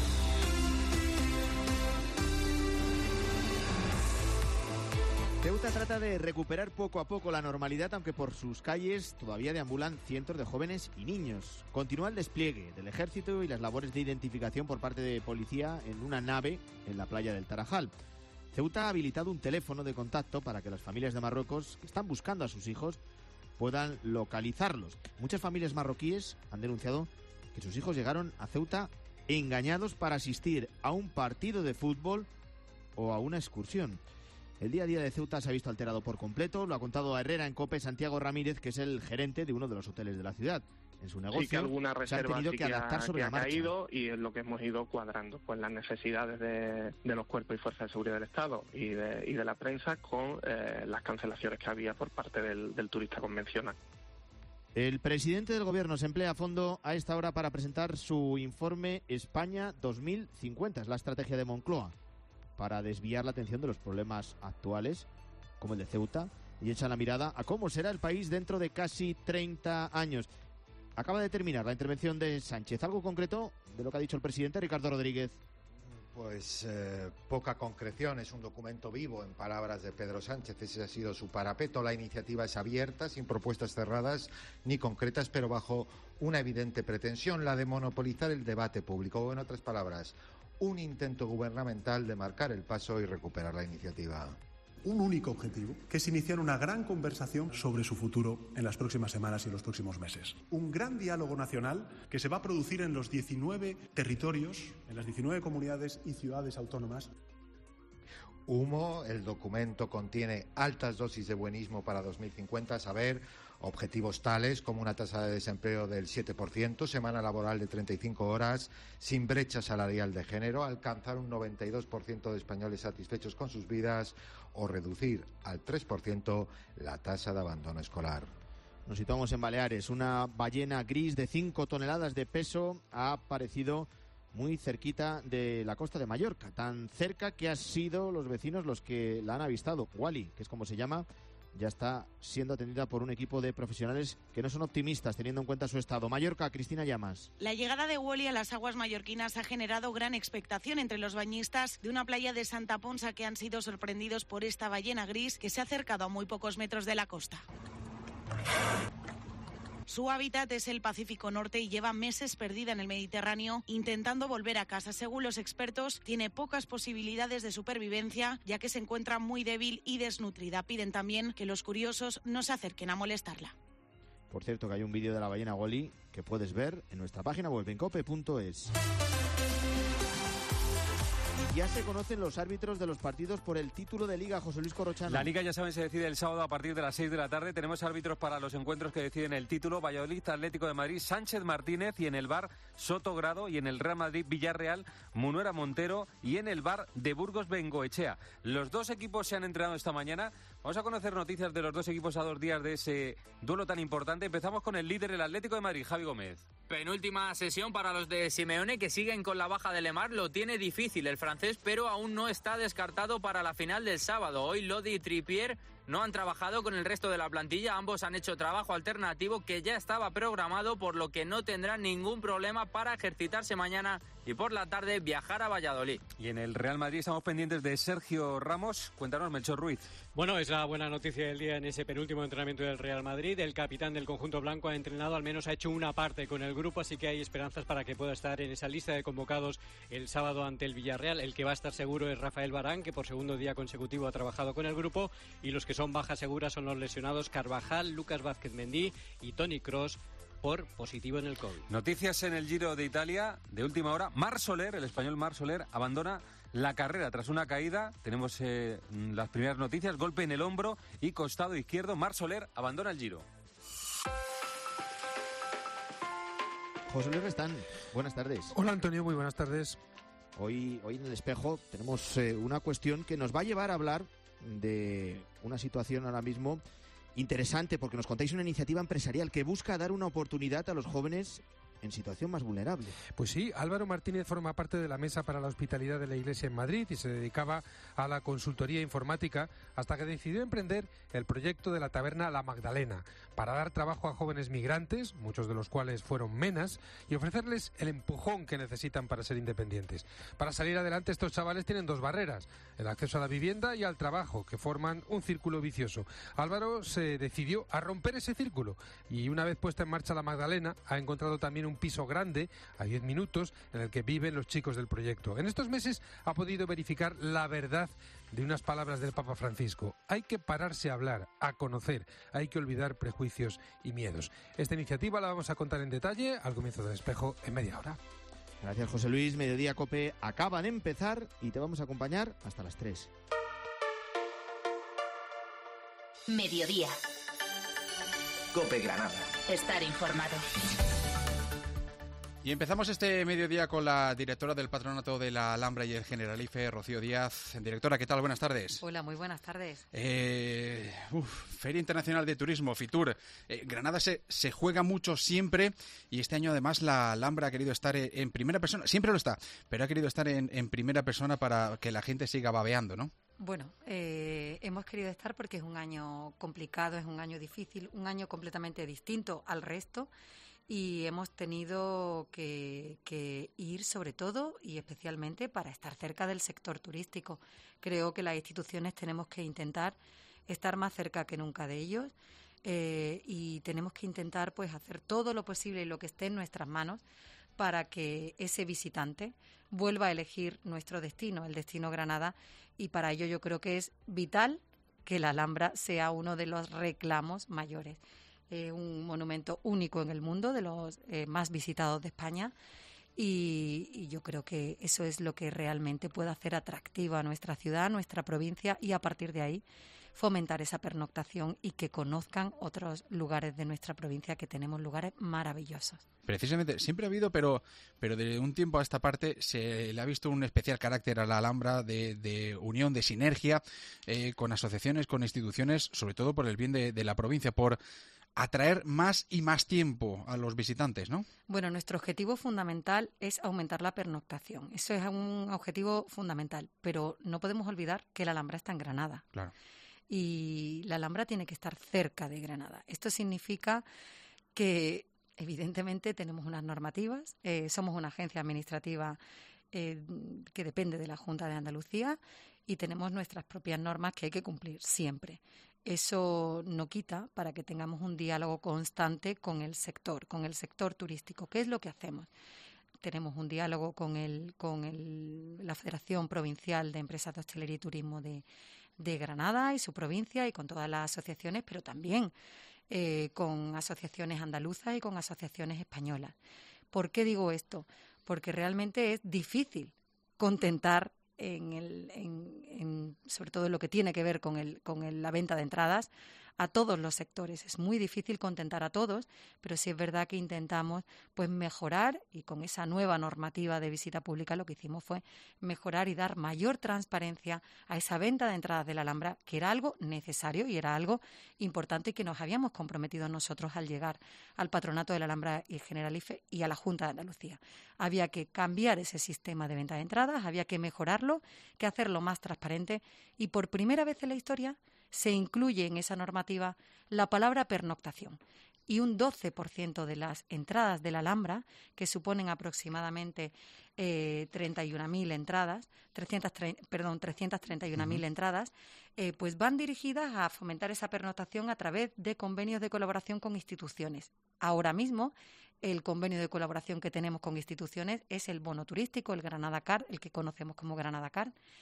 Ceuta trata de recuperar poco a poco la normalidad, aunque por sus calles todavía deambulan cientos de jóvenes y niños. Continúa el despliegue del ejército y las labores de identificación por parte de policía en una nave en la playa del Tarajal. Ceuta ha habilitado un teléfono de contacto para que las familias de Marruecos que están buscando a sus hijos puedan localizarlos. Muchas familias marroquíes han denunciado que sus hijos llegaron a Ceuta engañados para asistir a un partido de fútbol o a una excursión. El día a día de Ceuta se ha visto alterado por completo, lo ha contado a Herrera en COPE Santiago Ramírez, que es el gerente de uno de los hoteles de la ciudad. En su negocio sí que alguna se han reserva tenido que adaptar sobre la marcha. Caído, y es lo que hemos ido cuadrando, pues las necesidades de los cuerpos y fuerzas de seguridad del Estado y de la prensa con las cancelaciones que había por parte del turista convencional. El presidente del Gobierno se emplea a fondo a esta hora para presentar su informe España 2050, es la estrategia de Moncloa, para desviar la atención de los problemas actuales, como el de Ceuta, y echa la mirada a cómo será el país dentro de casi 30 años. Acaba de terminar la intervención de Sánchez. ¿Algo concreto de lo que ha dicho el presidente Ricardo Rodríguez? Pues poca concreción, es un documento vivo, en palabras de Pedro Sánchez. Ese ha sido su parapeto. La iniciativa es abierta, sin propuestas cerradas ni concretas, pero bajo una evidente pretensión, la de monopolizar el debate público. O, en otras palabras, un intento gubernamental de marcar el paso y recuperar la iniciativa. Un único objetivo, que es iniciar una gran conversación sobre su futuro en las próximas semanas y en los próximos meses. Un gran diálogo nacional que se va a producir en los 19 territorios, en las 19 comunidades y ciudades autónomas. Humo, el documento contiene altas dosis de buenismo para 2050, a saber, objetivos tales como una tasa de desempleo del 7%, semana laboral de 35 horas, sin brecha salarial de género, alcanzar un 92% de españoles satisfechos con sus vidas o reducir al 3% la tasa de abandono escolar. Nos situamos en Baleares. Una ballena gris de 5 toneladas de peso ha aparecido muy cerquita de la costa de Mallorca, tan cerca que han sido los vecinos los que la han avistado. Wally, que es como se llama, ya está siendo atendida por un equipo de profesionales que no son optimistas teniendo en cuenta su estado. Mallorca, Cristina Llamas. La llegada de Wally a las aguas mallorquinas ha generado gran expectación entre los bañistas de una playa de Santa Ponsa, que han sido sorprendidos por esta ballena gris que se ha acercado a muy pocos metros de la costa. Su hábitat es el Pacífico Norte y lleva meses perdida en el Mediterráneo intentando volver a casa. Según los expertos, tiene pocas posibilidades de supervivencia ya que se encuentra muy débil y desnutrida. Piden también que los curiosos no se acerquen a molestarla. Por cierto, que hay un vídeo de la ballena Wally que puedes ver en nuestra página web en cope.es. Ya se conocen los árbitros de los partidos por el título de Liga, José Luis Corrochano. La Liga, ya saben, se decide el sábado a partir de las 6 de la tarde. Tenemos árbitros para los encuentros que deciden el título: Valladolid, Atlético de Madrid, Sánchez Martínez, y en el VAR Soto Grado, y en el Real Madrid Villarreal Munuera Montero, y en el VAR de Burgos Bengoechea. Los dos equipos se han entrenado esta mañana. Vamos a conocer noticias de los dos equipos a 2 días de ese duelo tan importante. Empezamos con el líder, el Atlético de Madrid, Javi Gómez. Penúltima sesión para los de Simeone, que siguen con la baja de Lemar. Lo tiene difícil el francés, pero aún no está descartado para la final del sábado. Hoy Lodi y Trippier no han trabajado con el resto de la plantilla. Ambos han hecho trabajo alternativo que ya estaba programado, por lo que no tendrán ningún problema para ejercitarse mañana y por la tarde viajar a Valladolid. Y en el Real Madrid estamos pendientes de Sergio Ramos. Cuéntanos, Melchor Ruiz. Bueno, es la buena noticia del día en ese penúltimo entrenamiento del Real Madrid. El capitán del conjunto blanco ha entrenado, al menos ha hecho una parte con el grupo, así que hay esperanzas para que pueda estar en esa lista de convocados el sábado ante el Villarreal. El que va a estar seguro es Rafael Varane, que por segundo día consecutivo ha trabajado con el grupo, y los que son bajas seguras son los lesionados Carvajal, Lucas Vázquez Mendí y Toni Kroos por positivo en el COVID. Noticias en el Giro de Italia de última hora. Marc Soler, el español Marc Soler, abandona la carrera tras una caída. Tenemos las primeras noticias, golpe en el hombro y costado izquierdo. Marc Soler abandona el Giro. José Luis Restán, buenas tardes. Hola Antonio, muy buenas tardes. Hoy en El Espejo tenemos una cuestión que nos va a llevar a hablar de una situación ahora mismo interesante, porque nos contáis una iniciativa empresarial que busca dar una oportunidad a los jóvenes en situación más vulnerable. Pues sí, Álvaro Martínez forma parte de la Mesa para la Hospitalidad de la Iglesia en Madrid y se dedicaba a la consultoría informática hasta que decidió emprender el proyecto de la taberna La Magdalena para dar trabajo a jóvenes migrantes, muchos de los cuales fueron menas, y ofrecerles el empujón que necesitan para ser independientes. Para salir adelante estos chavales tienen dos barreras, el acceso a la vivienda y al trabajo, que forman un círculo vicioso. Álvaro se decidió a romper ese círculo y una vez puesta en marcha La Magdalena ha encontrado también un piso grande a 10 minutos en el que viven los chicos del proyecto. En estos meses ha podido verificar la verdad de unas palabras del Papa Francisco. Hay que pararse a hablar, a conocer, hay que olvidar prejuicios y miedos. Esta iniciativa la vamos a contar en detalle al comienzo del Espejo en media hora. Gracias, José Luis. Mediodía Cope acaba de empezar y te vamos a acompañar hasta las 3. Mediodía. Cope Granada. Estar informado. Y empezamos este mediodía con la directora del Patronato de la Alhambra y el Generalife, Rocío Díaz. Directora, ¿qué tal? Buenas tardes. Hola, muy buenas tardes. Feria Internacional de Turismo, Fitur. Granada se juega mucho siempre y este año además la Alhambra ha querido estar en primera persona, siempre lo está, pero ha querido estar en primera persona para que la gente siga babeando, ¿no? Bueno, hemos querido estar porque es un año complicado, es un año difícil, un año completamente distinto al resto. Y hemos tenido que ir sobre todo y especialmente para estar cerca del sector turístico. Creo que las instituciones tenemos que intentar estar más cerca que nunca de ellos y tenemos que intentar pues hacer todo lo posible y lo que esté en nuestras manos para que ese visitante vuelva a elegir nuestro destino, el destino Granada, y para ello yo creo que es vital que la Alhambra sea uno de los reclamos mayores. Un monumento único en el mundo, de los más visitados de España, y yo creo que eso es lo que realmente puede hacer atractiva a nuestra ciudad, nuestra provincia, y a partir de ahí fomentar esa pernoctación y que conozcan otros lugares de nuestra provincia, que tenemos lugares maravillosos. Precisamente, siempre ha habido, pero de un tiempo a esta parte se le ha visto un especial carácter a la Alhambra de unión, de sinergia con asociaciones, con instituciones, sobre todo por el bien de la provincia, por atraer más y más tiempo a los visitantes, ¿no? Bueno, nuestro objetivo fundamental es aumentar la pernoctación. Eso es un objetivo fundamental, pero no podemos olvidar que la Alhambra está en Granada. Claro. Y la Alhambra tiene que estar cerca de Granada. Esto significa que, evidentemente, tenemos unas normativas. Somos una agencia administrativa que depende de la Junta de Andalucía y tenemos nuestras propias normas que hay que cumplir siempre. Eso no quita para que tengamos un diálogo constante con el sector turístico. ¿Qué es lo que hacemos? Tenemos un diálogo con la Federación Provincial de Empresas de Hostelería y Turismo de Granada y su provincia y con todas las asociaciones, pero también con asociaciones andaluzas y con asociaciones españolas. ¿Por qué digo esto? Porque realmente es difícil contentar sobre todo en lo que tiene que ver con la venta de entradas a todos los sectores. Es muy difícil contentar a todos, pero sí es verdad que intentamos pues mejorar, y con esa nueva normativa de visita pública lo que hicimos fue mejorar y dar mayor transparencia a esa venta de entradas de la Alhambra, que era algo necesario y era algo importante y que nos habíamos comprometido nosotros al llegar al Patronato de la Alhambra y Generalife y a la Junta de Andalucía. Había que cambiar ese sistema de venta de entradas, había que mejorarlo, que hacerlo más transparente, y por primera vez en la historia se incluye en esa normativa la palabra pernoctación. Y un 12% de las entradas de la Alhambra, que suponen aproximadamente 31.000 entradas, 331.000 entradas, pues van dirigidas a fomentar esa pernoctación a través de convenios de colaboración con instituciones. Ahora mismo, el convenio de colaboración que tenemos con instituciones es el bono turístico, el Granada Card, el que conocemos como Granada Card.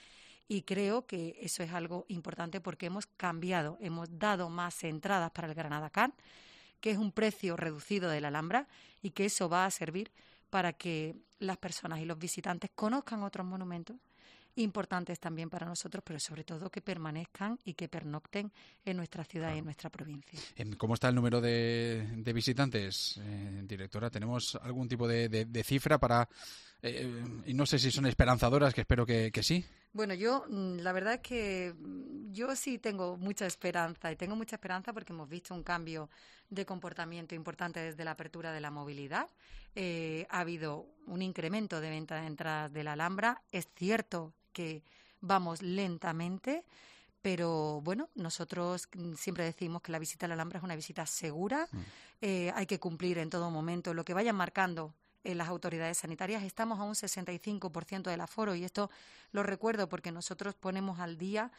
Y creo que eso es algo importante porque hemos cambiado, hemos dado más entradas para el Granada Can, que es un precio reducido de la Alhambra, y que eso va a servir para que las personas y los visitantes conozcan otros monumentos importantes también para nosotros, pero sobre todo que permanezcan y que pernocten en nuestra ciudad y en nuestra provincia. ¿Cómo está el número de visitantes, directora? ¿Tenemos algún tipo de cifra para...? Y no sé si son esperanzadoras, que espero que sí. Bueno, yo la verdad es que yo sí tengo mucha esperanza, y tengo mucha esperanza porque hemos visto un cambio de comportamiento importante desde la apertura de la movilidad. Ha habido un incremento de venta de entradas de la Alhambra. Es cierto que vamos lentamente, pero bueno, nosotros siempre decimos que la visita a la Alhambra es una visita segura. Hay que cumplir en todo momento lo que vayan marcando las autoridades sanitarias. Estamos a un 65% del aforo, y esto lo recuerdo porque nosotros ponemos al día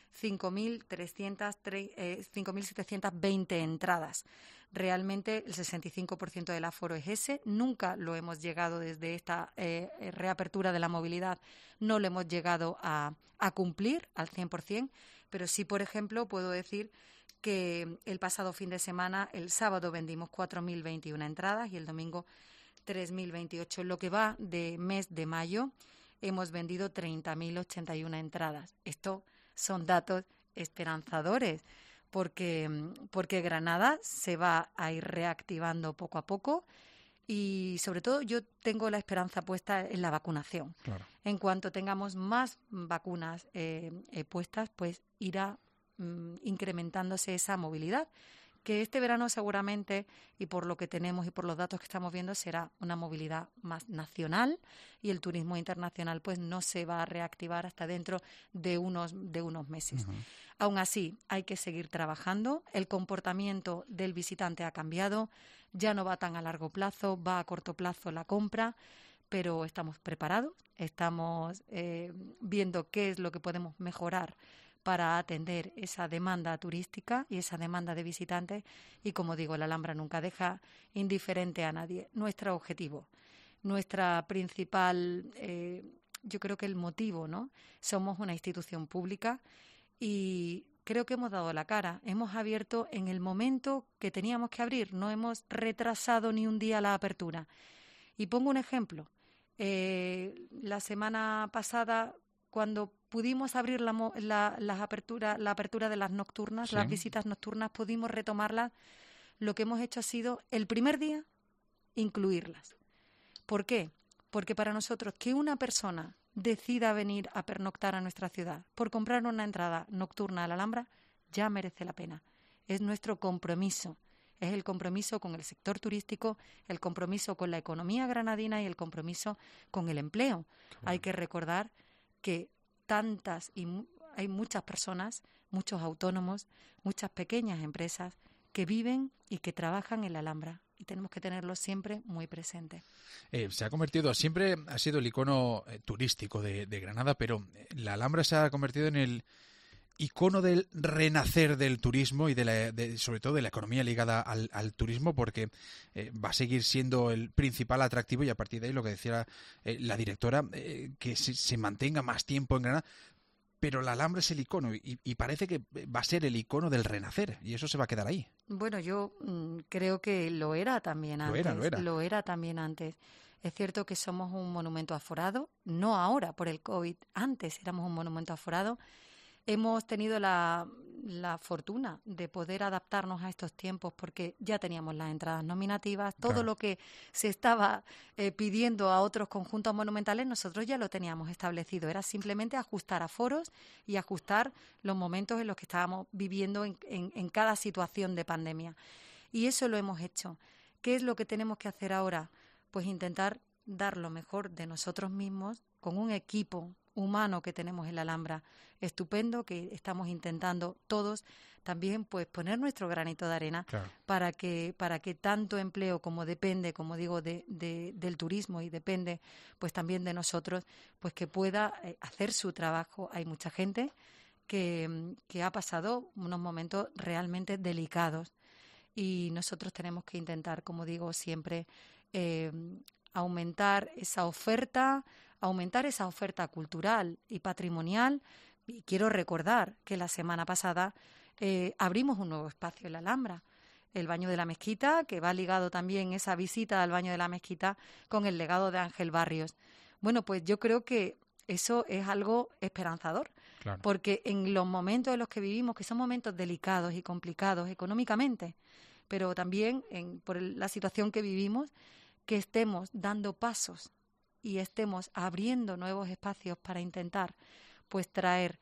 5.720 entradas. Realmente el 65% del aforo es ese. Nunca lo hemos llegado desde esta reapertura de la movilidad, no lo hemos llegado a cumplir al 100%, pero sí, por ejemplo, puedo decir que el pasado fin de semana, el sábado, vendimos 4.021 entradas y el domingo 3.028. Lo que va de mes de mayo hemos vendido 30.081 entradas. Estos son datos esperanzadores porque Granada se va a ir reactivando poco a poco, y sobre todo yo tengo la esperanza puesta en la vacunación. Claro. En cuanto tengamos más vacunas puestas, pues irá incrementándose esa movilidad, que este verano seguramente, y por lo que tenemos y por los datos que estamos viendo, será una movilidad más nacional, y el turismo internacional pues no se va a reactivar hasta dentro de unos meses. Uh-huh. Aún así, hay que seguir trabajando. El comportamiento del visitante ha cambiado, ya no va tan a largo plazo, va a corto plazo la compra, pero estamos preparados, estamos viendo qué es lo que podemos mejorar para atender esa demanda turística y esa demanda de visitantes, y como digo, la Alhambra nunca deja indiferente a nadie. Nuestro objetivo, nuestra principal, yo creo que el motivo, ¿no? Somos una institución pública y creo que hemos dado la cara, hemos abierto en el momento que teníamos que abrir, no hemos retrasado ni un día la apertura. Y pongo un ejemplo, la semana pasada, cuando pudimos abrir la apertura de las nocturnas, sí, las visitas nocturnas, pudimos retomarlas, lo que hemos hecho ha sido, el primer día, incluirlas. ¿Por qué? Porque para nosotros, que una persona decida venir a pernoctar a nuestra ciudad por comprar una entrada nocturna a la Alhambra, ya merece la pena. Es nuestro compromiso. Es el compromiso con el sector turístico, el compromiso con la economía granadina y el compromiso con el empleo. Claro. Hay que recordar que hay muchas personas, muchos autónomos, muchas pequeñas empresas que viven y que trabajan en la Alhambra, y tenemos que tenerlo siempre muy presente. Siempre ha sido el icono turístico de Granada, pero la Alhambra se ha convertido en el icono del renacer del turismo y sobre todo de la economía ligada al turismo, porque va a seguir siendo el principal atractivo, y a partir de ahí lo que decía la directora, que se mantenga más tiempo en Granada. Pero la Alhambra es el icono y parece que va a ser el icono del renacer, y eso se va a quedar ahí. Bueno, yo creo que lo era también antes. Lo era también antes. Es cierto que somos un monumento aforado, no ahora por el COVID, antes éramos un monumento aforado. Hemos tenido la fortuna de poder adaptarnos a estos tiempos porque ya teníamos las entradas nominativas, todo claro. Lo que se estaba pidiendo a otros conjuntos monumentales nosotros ya lo teníamos establecido, era simplemente ajustar aforos y ajustar los momentos en los que estábamos viviendo en cada situación de pandemia. Y eso lo hemos hecho. ¿Qué es lo que tenemos que hacer ahora? Pues intentar dar lo mejor de nosotros mismos con un equipo humano que tenemos en la Alhambra estupendo, que estamos intentando todos también pues poner nuestro granito de arena, claro. para que tanto empleo como depende, como digo, del turismo, y depende pues también de nosotros, pues que pueda hacer su trabajo. Hay mucha gente que ha pasado unos momentos realmente delicados, y nosotros tenemos que intentar, como digo siempre, aumentar esa oferta, aumentar esa oferta cultural y patrimonial. Y quiero recordar que la semana pasada abrimos un nuevo espacio en la Alhambra, el Baño de la Mezquita, que va ligado también esa visita al Baño de la Mezquita con el legado de Ángel Barrios. Bueno, pues yo creo que eso es algo esperanzador, claro, porque en los momentos en los que vivimos, que son momentos delicados y complicados económicamente, pero también por la situación que vivimos, que estemos dando pasos y estemos abriendo nuevos espacios para intentar pues traer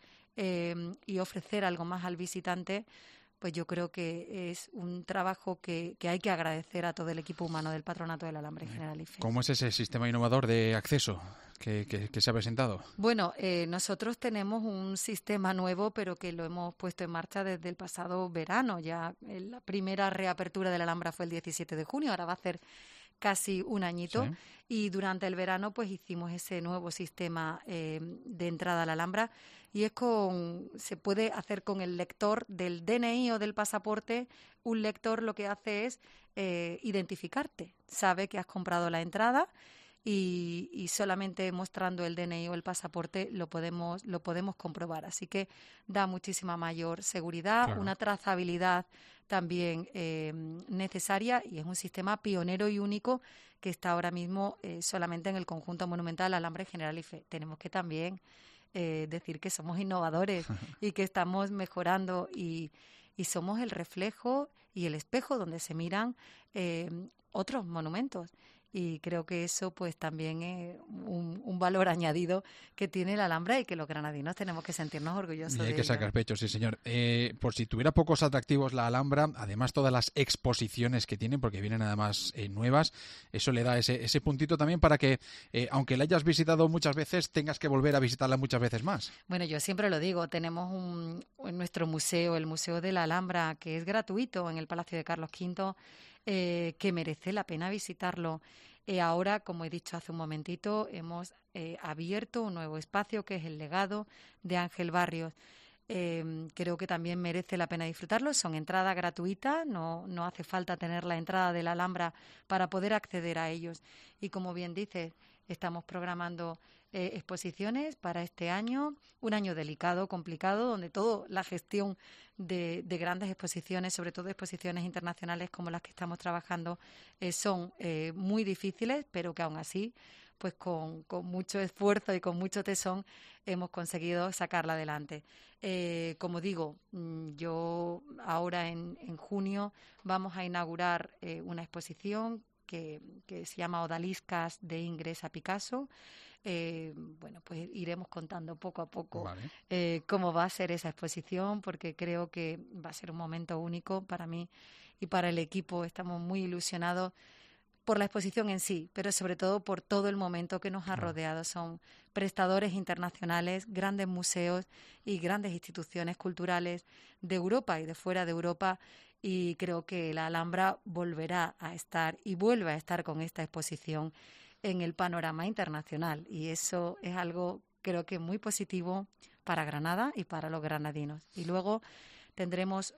y ofrecer algo más al visitante, pues yo creo que es un trabajo que hay que agradecer a todo el equipo humano del Patronato de la Alhambra y Generalife. ¿Cómo es ese sistema innovador de acceso que se ha presentado? Bueno, nosotros tenemos un sistema nuevo, pero que lo hemos puesto en marcha desde el pasado verano. Ya la primera reapertura de la Alhambra fue el 17 de junio, ahora va a hacer casi un añito, sí. Y durante el verano pues hicimos ese nuevo sistema de entrada a la Alhambra, y se puede hacer con el lector del DNI o del pasaporte. Un lector lo que hace es identificarte, sabe que has comprado la entrada y solamente mostrando el DNI o el pasaporte lo podemos comprobar. Así que da muchísima mayor seguridad, claro, una trazabilidad también necesaria, y es un sistema pionero y único que está ahora mismo solamente en el conjunto monumental Alhambra y Generalife. Tenemos que también decir que somos innovadores y que estamos mejorando y somos el reflejo y el espejo donde se miran otros monumentos. Y creo que eso pues también es un valor añadido que tiene la Alhambra y que los granadinos tenemos que sentirnos orgullosos de ello. Hay que sacar pecho, sí señor. Por si tuviera pocos atractivos la Alhambra, además todas las exposiciones que tienen, porque vienen además nuevas, eso le da ese puntito también para que, aunque la hayas visitado muchas veces, tengas que volver a visitarla muchas veces más. Bueno, yo siempre lo digo, tenemos nuestro museo, el Museo de la Alhambra, que es gratuito en el Palacio de Carlos V, que merece la pena visitarlo. Ahora, como he dicho hace un momentito, hemos abierto un nuevo espacio que es el legado de Ángel Barrios. Creo que también merece la pena disfrutarlo. Son entradas gratuitas, no hace falta tener la entrada de la Alhambra para poder acceder a ellos. Y como bien dices, estamos programando exposiciones para este año, un año delicado, complicado, donde toda la gestión de grandes exposiciones, sobre todo exposiciones internacionales como las que estamos trabajando, son muy difíciles, pero que aún así, pues con mucho esfuerzo y con mucho tesón hemos conseguido sacarla adelante. Como digo, yo ahora en junio vamos a inaugurar una exposición que se llama Odaliscas de Ingres a Picasso. Bueno, pues iremos contando poco a poco, vale, cómo va a ser esa exposición, porque creo que va a ser un momento único para mí y para el equipo. Estamos muy ilusionados por la exposición en sí, pero sobre todo por todo el momento que nos ha rodeado. Son prestadores internacionales, grandes museos y grandes instituciones culturales de Europa y de fuera de Europa, y creo que la Alhambra volverá a estar y vuelve a estar con esta exposición en el panorama internacional, y eso es algo creo que muy positivo para Granada y para los granadinos. Y luego tendremos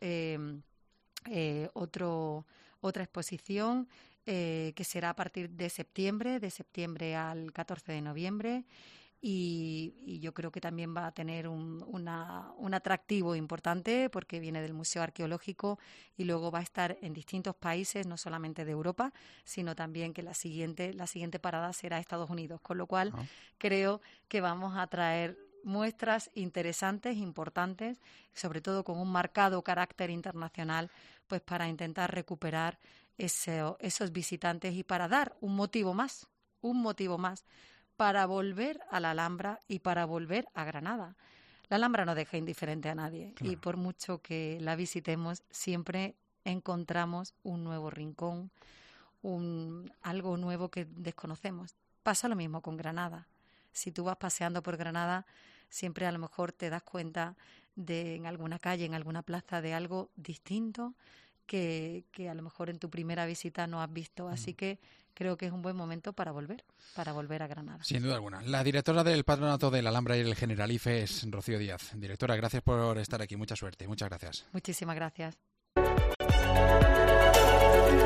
otra exposición que será a partir de septiembre al 14 de noviembre, y yo creo que también va a tener un atractivo importante porque viene del Museo Arqueológico y luego va a estar en distintos países, no solamente de Europa, sino también que la siguiente parada será Estados Unidos, con lo cual creo que vamos a traer muestras interesantes, importantes, sobre todo con un marcado carácter internacional, pues para intentar recuperar esos visitantes y para dar un motivo más para volver a la Alhambra y para volver a Granada. La Alhambra no deja indiferente a nadie, claro, y por mucho que la visitemos, siempre encontramos un nuevo rincón, algo nuevo que desconocemos. Pasa lo mismo con Granada. Si tú vas paseando por Granada, siempre a lo mejor te das cuenta en alguna calle, en alguna plaza, de algo distinto que a lo mejor en tu primera visita no has visto. Así que creo que es un buen momento para volver a Granada. Sin duda alguna. La directora del Patronato de la Alhambra y el Generalife es Rocío Díaz. Directora, gracias por estar aquí. Mucha suerte. Muchas gracias. Muchísimas gracias.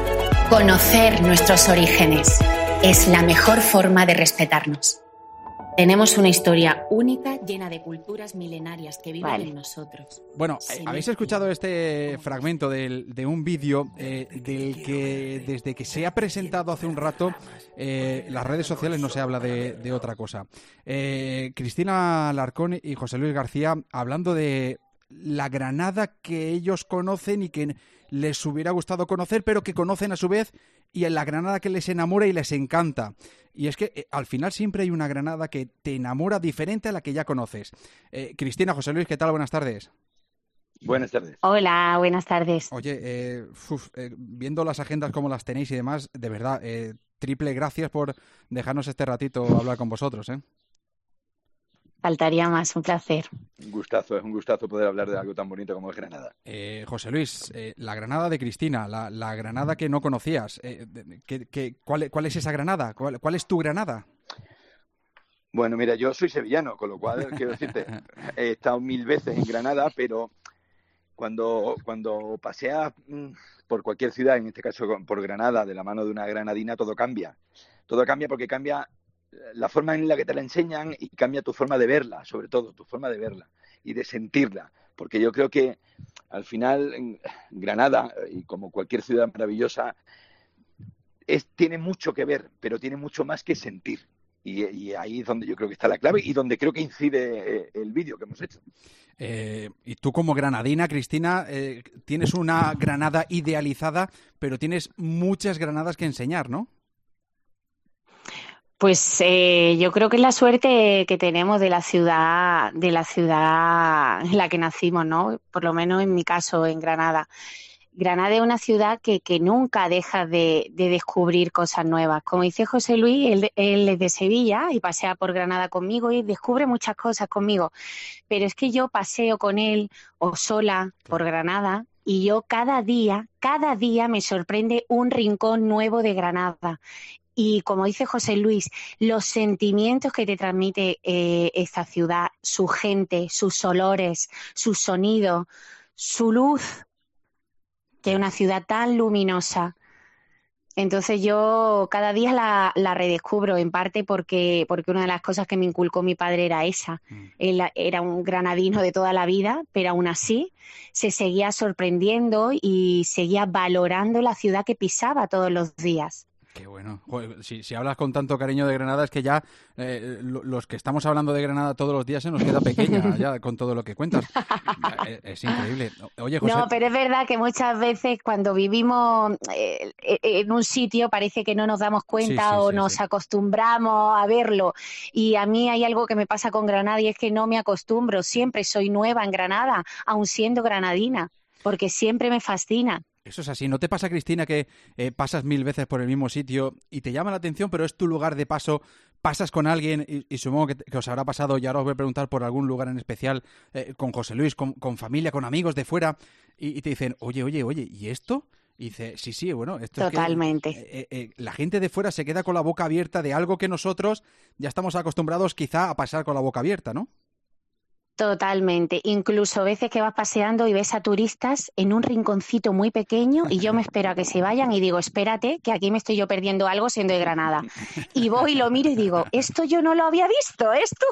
Conocer nuestros orígenes es la mejor forma de respetarnos. Tenemos una historia única llena de culturas milenarias que viven en nosotros. Bueno, habéis escuchado este fragmento de un vídeo del que desde que se ha presentado hace un rato las redes sociales no se habla de otra cosa. Cristina Alarcón y José Luis García hablando de la Granada que ellos conocen y que les hubiera gustado conocer, pero que conocen a su vez, y en la Granada que les enamora y les encanta. Y es que al final siempre hay una Granada que te enamora diferente a la que ya conoces. Cristina, José Luis, ¿qué tal? Buenas tardes. Buenas tardes. Hola, buenas tardes. Oye, viendo las agendas como las tenéis y demás, de verdad, triple gracias por dejarnos este ratito hablar con vosotros, ¿eh? Faltaría más, un placer. Es un gustazo poder hablar de algo tan bonito como es Granada. José Luis, la Granada de Cristina, la Granada que no conocías, ¿cuál es esa Granada? ¿Cuál es tu Granada? Bueno, mira, yo soy sevillano, con lo cual, quiero decirte, he estado 1000 veces en Granada, pero cuando paseas por cualquier ciudad, en este caso por Granada, de la mano de una granadina, todo cambia. Todo cambia porque cambia la forma en la que te la enseñan y cambia tu forma de verla, sobre todo tu forma de verla y de sentirla, porque yo creo que al final Granada, y como cualquier ciudad maravillosa, tiene mucho que ver, pero tiene mucho más que sentir, y ahí es donde yo creo que está la clave y donde creo que incide el vídeo que hemos hecho. Y tú como granadina, Cristina, tienes una Granada idealizada, pero tienes muchas Granadas que enseñar, ¿no? Pues yo creo que es la suerte que tenemos de la ciudad en la que nacimos, ¿no? Por lo menos en mi caso, en Granada. Granada es una ciudad que nunca deja de descubrir cosas nuevas. Como dice José Luis, él es de Sevilla y pasea por Granada conmigo y descubre muchas cosas conmigo. Pero es que yo paseo con él o sola por Granada y yo cada día me sorprende un rincón nuevo de Granada. Y como dice José Luis, los sentimientos que te transmite esta ciudad, su gente, sus olores, su sonido, su luz, que es una ciudad tan luminosa. Entonces yo cada día la redescubro, en parte porque una de las cosas que me inculcó mi padre era esa. Él era un granadino de toda la vida, pero aún así se seguía sorprendiendo y seguía valorando la ciudad que pisaba todos los días. Qué bueno. Joder, si hablas con tanto cariño de Granada es que ya los que estamos hablando de Granada todos los días se nos queda pequeña ya con todo lo que cuentas. Es increíble. Oye, José... No, pero es verdad que muchas veces cuando vivimos en un sitio parece que no nos damos cuenta nos acostumbramos a verlo. Y a mí hay algo que me pasa con Granada y es que no me acostumbro. Siempre soy nueva en Granada, aun siendo granadina, porque siempre me fascina. Eso es así. ¿No te pasa, Cristina, que pasas 1000 veces por el mismo sitio y te llama la atención, pero es tu lugar de paso, pasas con alguien y supongo que os habrá pasado, y ahora os voy a preguntar por algún lugar en especial, con José Luis, con familia, con amigos de fuera, y te dicen, oye, ¿y esto? Y dice, sí, bueno, esto totalmente. Es que la gente de fuera se queda con la boca abierta de algo que nosotros ya estamos acostumbrados quizá a pasar con la boca abierta, ¿no? Totalmente. Incluso veces que vas paseando y ves a turistas en un rinconcito muy pequeño y yo me espero a que se vayan y digo, espérate, que aquí me estoy yo perdiendo algo siendo de Granada. Y voy y lo miro y digo, esto yo no lo había visto, ¿esto?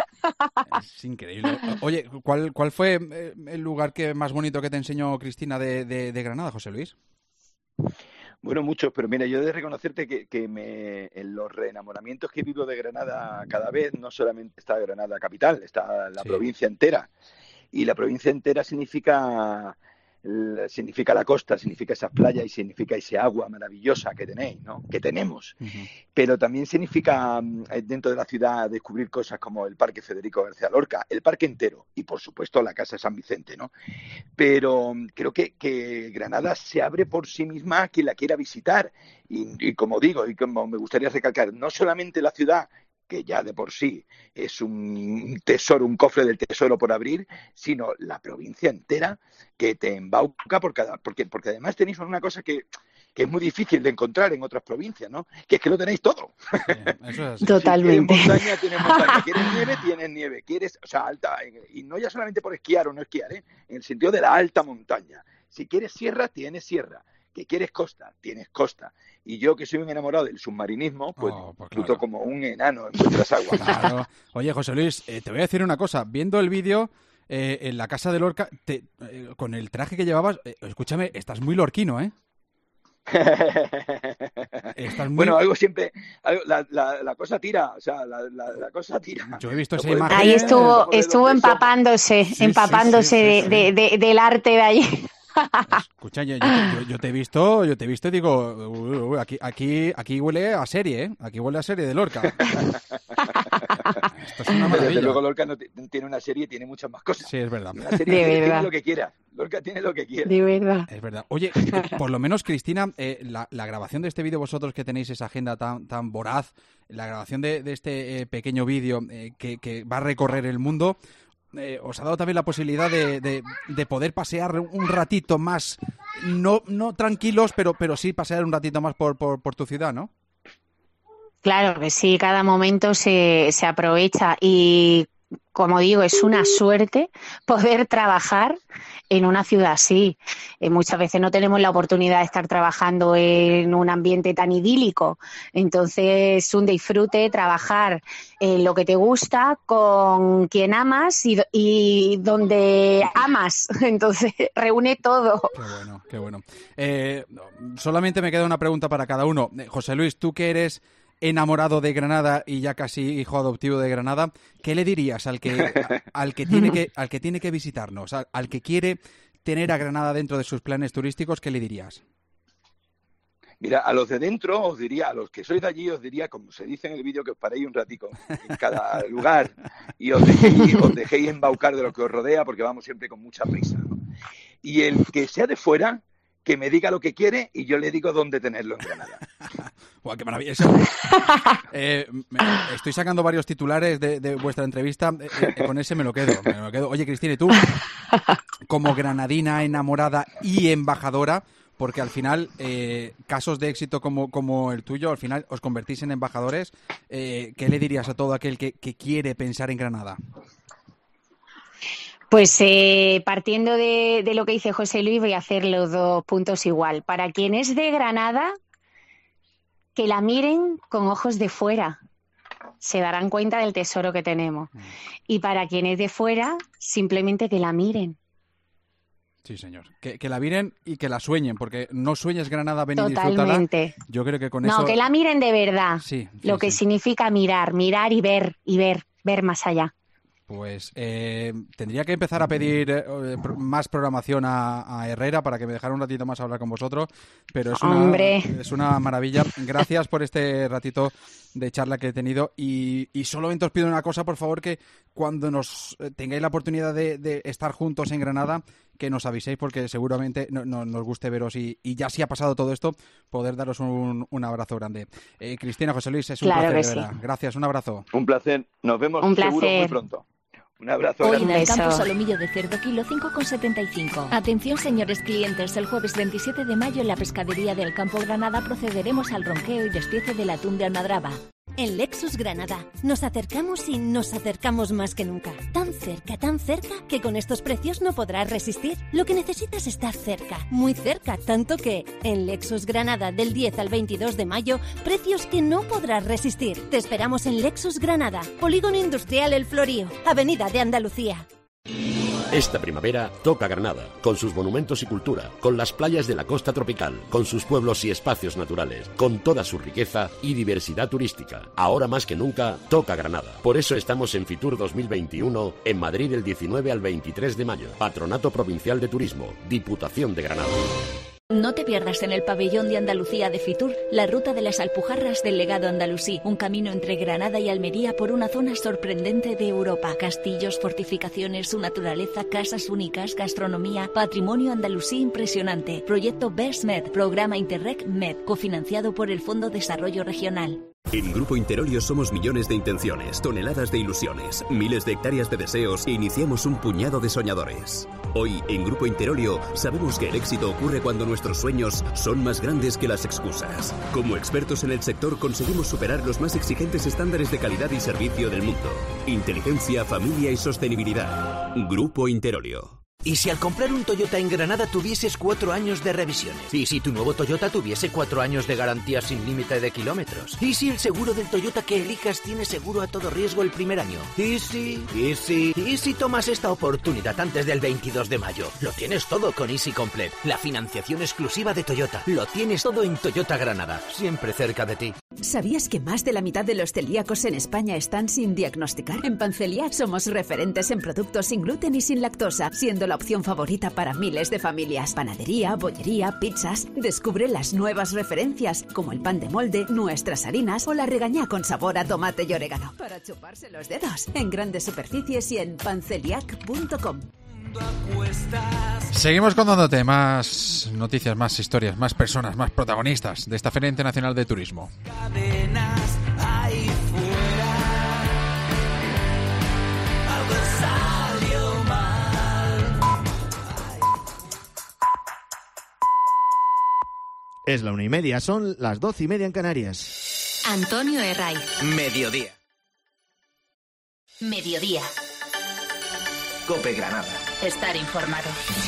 Es increíble. Oye, ¿cuál fue el lugar más bonito que te enseñó Cristina de Granada, José Luis? Bueno, muchos, pero mira, yo he de reconocerte que en los reenamoramientos que vivo de Granada cada vez, no solamente está Granada capital, está la provincia entera. Y la provincia entera significa la costa, significa esas playas y significa ese agua maravillosa que tenéis, ¿no? Que tenemos. Pero también significa dentro de la ciudad descubrir cosas como el Parque Federico García Lorca, el parque entero y por supuesto la Casa San Vicente, ¿no? Pero creo que Granada se abre por sí misma a quien la quiera visitar y como digo y como me gustaría recalcar, no solamente la ciudad, que ya de por sí es un tesoro, un cofre del tesoro por abrir, sino la provincia entera que te embauca porque además tenéis una cosa que es muy difícil de encontrar en otras provincias, ¿no? Que es que lo tenéis todo. Eso es. Totalmente. Si quieres montaña, tienes montaña. ¿Quieres nieve? Tienes nieve. Alta. Y no ya solamente por esquiar o no esquiar, en el sentido de la alta montaña. Si quieres sierra, tienes sierra. ¿Que quieres costa? Tienes costa. Y yo, que soy un enamorado del submarinismo, pues disfruto como un enano en vuestras aguas. Claro. Oye, José Luis, te voy a decir una cosa. Viendo el vídeo en la casa de Lorca, con el traje que llevabas, escúchame, estás muy lorquino, ¿eh? Bueno, algo siempre, la cosa tira, o sea, la cosa tira. Yo he visto esa imagen. Ahí estuvo empapándose del arte de allí. Escucha, yo te he visto y digo, aquí huele a serie, ¿eh? Aquí huele a serie de Lorca. Esto es una maravilla. Desde luego Lorca no tiene una serie, tiene muchas más cosas. Sí, es verdad. Una serie tiene lo que quiera. Lorca tiene lo que quiera. De verdad. Es verdad. Oye, por lo menos, Cristina, la grabación de este vídeo, vosotros que tenéis esa agenda tan voraz, la grabación de este pequeño vídeo que va a recorrer el mundo, os ha dado también la posibilidad de poder pasear un ratito más, no tranquilos, pero sí pasear un ratito más por tu ciudad, ¿no? Claro que sí, cada momento se aprovecha y, como digo, es una suerte poder trabajar en una ciudad así. Muchas veces no tenemos la oportunidad de estar trabajando en un ambiente tan idílico. Entonces, es un disfrute trabajar en lo que te gusta, con quien amas y donde amas. Entonces, reúne todo. Qué bueno. Solamente me queda una pregunta para cada uno. José Luis, tú que eres enamorado de Granada y ya casi hijo adoptivo de Granada, ¿qué le dirías al que tiene que visitarnos, al que quiere tener a Granada dentro de sus planes turísticos? ¿Qué le dirías? Mira, a los de dentro os diría, a los que sois de allí os diría, como se dice en el vídeo, que os paréis un ratico en cada lugar y os dejéis embaucar de lo que os rodea, porque vamos siempre con mucha prisa, ¿no? Y el que sea de fuera, que me diga lo que quiere y yo le digo dónde tenerlo en Granada. ¡Guau, qué maravilla! Estoy sacando varios titulares de vuestra entrevista. Con ese me lo quedo. Oye, Cristina, ¿y tú? Como granadina enamorada y embajadora, porque al final, casos de éxito como el tuyo, al final os convertís en embajadores. ¿Qué le dirías a todo aquel que quiere pensar en Granada? Pues partiendo de lo que dice José Luis, voy a hacer los 2 puntos igual. Para quien es de Granada, que la miren con ojos de fuera. Se darán cuenta del tesoro que tenemos. Y para quien es de fuera, simplemente que la miren. Sí, señor. Que la miren y que la sueñen, porque no sueñes Granada, ven y Totalmente. disfrútala. Yo creo que con eso... No, que la miren de verdad. Sí, lo que significa mirar y ver más allá. Pues tendría que empezar a pedir más programación a Herrera para que me dejara un ratito más a hablar con vosotros, pero es una maravilla. Gracias por este ratito de charla que he tenido y solamente os pido una cosa, por favor, que cuando nos tengáis la oportunidad de estar juntos en Granada, que nos aviséis, porque seguramente nos guste veros y ya si ha pasado todo esto, poder daros un abrazo grande. Cristina, José Luis, es un placer, de verdad. Gracias, un abrazo. Un placer. Nos vemos seguro muy pronto. Un abrazo. Hoy en el campo solomillo de cerdo kilo 5,75. Atención, señores clientes, el jueves 27 de mayo en la pescadería del Campo Granada procederemos al ronqueo y despiece del atún de almadraba. En Lexus Granada nos acercamos y nos acercamos más que nunca. Tan cerca, que con estos precios no podrás resistir. Lo que necesitas está cerca, muy cerca, tanto que en Lexus Granada del 10 al 22 de mayo, precios que no podrás resistir. Te esperamos en Lexus Granada, Polígono Industrial El Florío, Avenida de Andalucía. Esta primavera toca Granada, con sus monumentos y cultura, con las playas de la costa tropical, con sus pueblos y espacios naturales, con toda su riqueza y diversidad turística. Ahora más que nunca, toca Granada. Por eso estamos en Fitur 2021, en Madrid del 19 al 23 de mayo. Patronato Provincial de Turismo, Diputación de Granada. No te pierdas en el pabellón de Andalucía de Fitur la ruta de las Alpujarras del legado andalusí, un camino entre Granada y Almería por una zona sorprendente de Europa. Castillos, fortificaciones, su naturaleza, casas únicas, gastronomía, patrimonio andalusí impresionante. Proyecto Best Med, programa Interreg Med, cofinanciado por el Fondo Desarrollo Regional. En Grupo Interolio somos millones de intenciones, toneladas de ilusiones, miles de hectáreas de deseos e iniciamos un puñado de soñadores. Hoy, en Grupo Interolio, sabemos que el éxito ocurre cuando nuestros sueños son más grandes que las excusas. Como expertos en el sector, conseguimos superar los más exigentes estándares de calidad y servicio del mundo. Inteligencia, familia y sostenibilidad. Grupo Interolio. ¿Y si al comprar un Toyota en Granada tuvieses 4 años de revisiones? ¿Y si tu nuevo Toyota tuviese 4 años de garantía sin límite de kilómetros? ¿Y si el seguro del Toyota que elijas tiene seguro a todo riesgo el primer año? ¿Y si tomas esta oportunidad antes del 22 de mayo? Lo tienes todo con Easy Complete, la financiación exclusiva de Toyota. Lo tienes todo en Toyota Granada, siempre cerca de ti. ¿Sabías que más de la mitad de los celíacos en España están sin diagnosticar? En Panceliac somos referentes en productos sin gluten y sin lactosa, siendo la opción favorita para miles de familias. Panadería, bollería, pizzas. Descubre las nuevas referencias, como el pan de molde, nuestras harinas o la regañá con sabor a tomate y orégano. Para chuparse los dedos, en grandes superficies y en panceliac.com. Seguimos contándote más noticias, más historias, más personas, más protagonistas de esta Feria Internacional de Turismo. Cadenas ahí fuera, algo salió mal. Es la 1:30, son las 12:30 en Canarias. Antonio Herraiz. Mediodía. Mediodía. COPE Granada. Estar informado.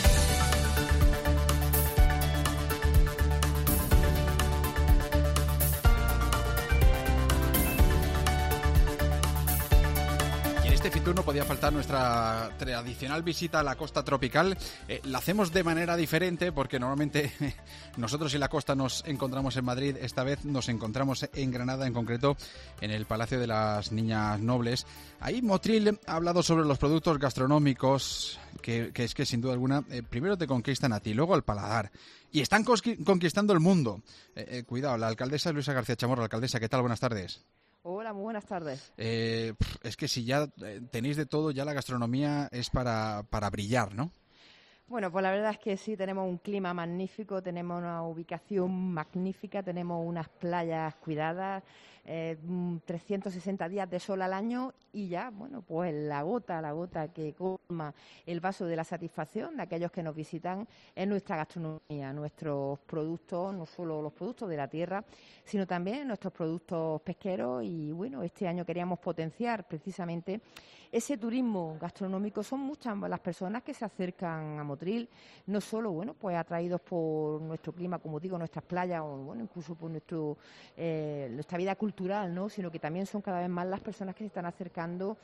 Este Fitur no podía faltar nuestra tradicional visita a la costa tropical. La hacemos de manera diferente porque normalmente nosotros y la costa nos encontramos en Madrid. Esta vez nos encontramos en Granada, en concreto en el Palacio de las Niñas Nobles. Ahí Motril ha hablado sobre los productos gastronómicos que es que sin duda alguna primero te conquistan a ti, luego al paladar. Y están conquistando el mundo. Cuidado, la alcaldesa Luisa García Chamorro. Alcaldesa, ¿qué tal? Buenas tardes. Hola, muy buenas tardes. Es que si ya tenéis de todo, ya la gastronomía es para brillar, ¿no? Bueno, pues la verdad es que sí, tenemos un clima magnífico, tenemos una ubicación magnífica, tenemos unas playas cuidadas, 360 días de sol al año y ya, bueno, pues la gota que colma el vaso de la satisfacción de aquellos que nos visitan es nuestra gastronomía, nuestros productos, no solo los productos de la tierra, sino también nuestros productos pesqueros y bueno, este año queríamos potenciar precisamente ese turismo gastronómico. Son muchas las personas que se acercan a Motril, no solo, bueno, pues atraídos por nuestro clima, como digo, nuestras playas o, bueno, incluso por nuestra vida cultural, ¿no? Sino que también son cada vez más las personas que se están acercando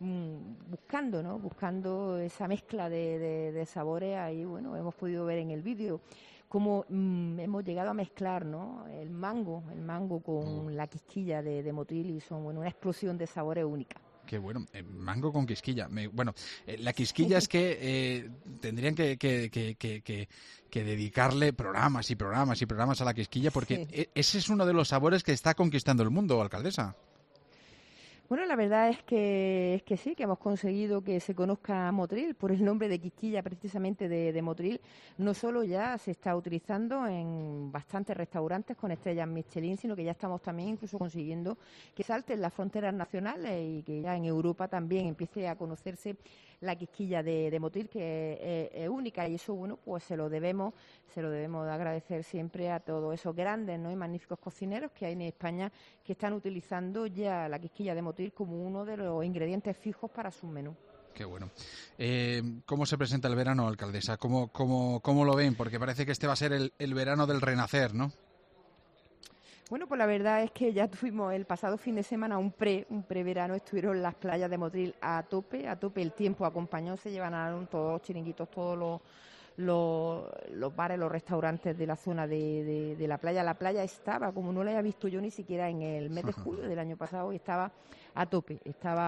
buscando esa mezcla de sabores. Ahí, bueno, hemos podido ver en el vídeo cómo hemos llegado a mezclar, ¿no? el mango con la quisquilla de Motril y son, bueno, una explosión de sabores única. Qué bueno, mango con quisquilla. La quisquilla es que tendrían que dedicarle programas y programas y programas a la quisquilla porque ese es uno de los sabores que está conquistando el mundo, alcaldesa. Bueno, la verdad es que sí, que hemos conseguido que se conozca Motril por el nombre de quisquilla precisamente de Motril. No solo ya se está utilizando en bastantes restaurantes con estrellas Michelin, sino que ya estamos también incluso consiguiendo que salten las fronteras nacionales y que ya en Europa también empiece a conocerse la quisquilla de Motril, que es única, y eso, bueno, pues se lo debemos de agradecer siempre a todos esos grandes, ¿no? y magníficos cocineros que hay en España que están utilizando ya la quisquilla de Motril como uno de los ingredientes fijos para sus menús. Qué bueno. ¿Cómo se presenta el verano, alcaldesa? ¿Cómo lo ven? Porque parece que este va a ser el verano del renacer, ¿no? Bueno, pues la verdad es que ya tuvimos el pasado fin de semana un preverano, estuvieron las playas de Motril a tope, el tiempo acompañó, se llevan todos los chiringuitos, todos los bares, los restaurantes de la zona de la playa. La playa estaba, como no la había visto yo ni siquiera en el mes de julio del año pasado, y estaba a tope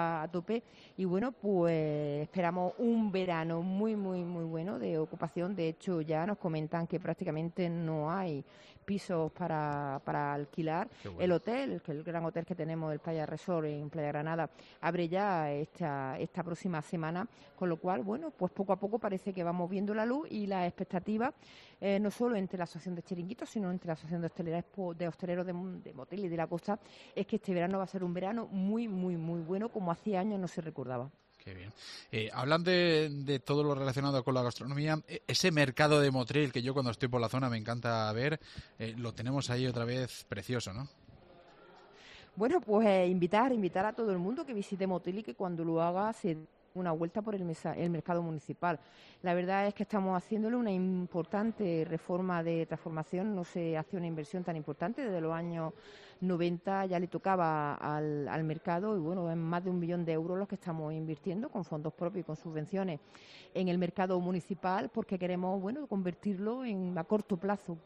y bueno, pues esperamos un verano muy, muy, muy bueno de ocupación. De hecho, ya nos comentan que prácticamente no hay pisos para alquilar. Bueno. El hotel, que el gran hotel que tenemos, el Playa Resort en Playa Granada, abre ya esta próxima semana, con lo cual, bueno, pues poco a poco parece que vamos viendo la luz y la expectativa, no solo entre la Asociación de Chiringuitos, sino entre la Asociación de Hosteleros de Motril y de la Costa, es que este verano va a ser un verano muy, muy, muy bueno, como hacía años no se recordaba. Qué bien. Hablan de todo lo relacionado con la gastronomía. Ese mercado de Motril, que yo cuando estoy por la zona me encanta ver, lo tenemos ahí otra vez precioso, ¿no? Bueno, pues invitar a todo el mundo que visite Motril y que cuando lo haga se una vuelta por el mercado municipal. La verdad es que estamos haciéndole una importante reforma de transformación, no se hace una inversión tan importante desde los años 90 ya le tocaba al mercado y bueno, es más de 1 millón de euros los que estamos invirtiendo con fondos propios y con subvenciones en el mercado municipal porque queremos convertirlo a corto plazo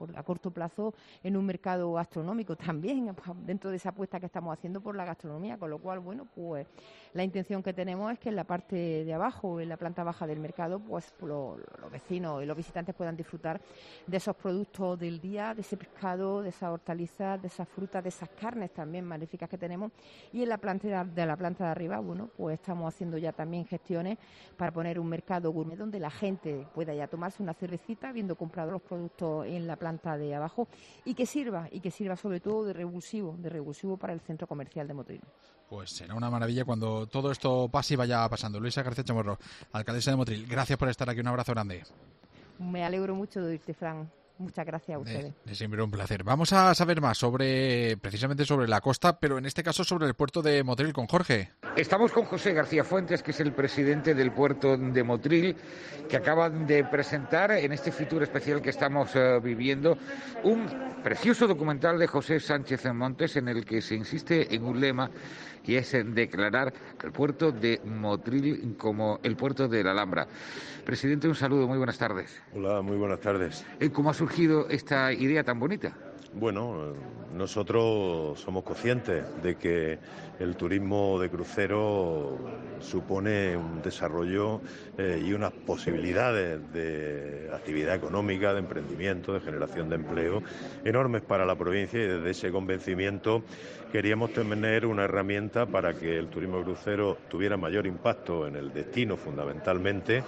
en un mercado gastronómico también dentro de esa apuesta que estamos haciendo por la gastronomía, con lo cual pues la intención que tenemos es que en la parte de abajo, en la planta baja del mercado, pues los vecinos y los visitantes puedan disfrutar de esos productos del día, de ese pescado, de esas hortalizas, de esas frutas, de esas carnes también magníficas que tenemos, y en la planta de arriba, pues estamos haciendo ya también gestiones para poner un mercado gourmet donde la gente pueda ya tomarse una cervecita habiendo comprado los productos en la planta de abajo y que sirva sobre todo de revulsivo para el centro comercial de Motril. Pues será una maravilla cuando todo esto pase y vaya pasando. Luisa García Chamorro, alcaldesa de Motril, gracias por estar aquí, un abrazo grande. Me alegro mucho de oírte, Fran. Muchas gracias a ustedes. Es siempre un placer. Vamos a saber más precisamente sobre la costa, pero en este caso sobre el puerto de Motril con Jorge. Estamos con José García Fuentes, que es el presidente del puerto de Motril, que acaba de presentar en este Fitur especial que estamos viviendo un precioso documental de José Sánchez Montes en el que se insiste en un lema y es en declarar al puerto de Motril como el puerto de la Alhambra. Presidente, un saludo, muy buenas tardes. Hola, muy buenas tardes. ¿Cómo ha surgido esta idea tan bonita? Bueno, nosotros somos conscientes de que el turismo de crucero supone un desarrollo y unas posibilidades de actividad económica, de emprendimiento, de generación de empleo enormes para la provincia, y desde ese convencimiento queríamos tener una herramienta para que el turismo de crucero tuviera mayor impacto en el destino fundamentalmente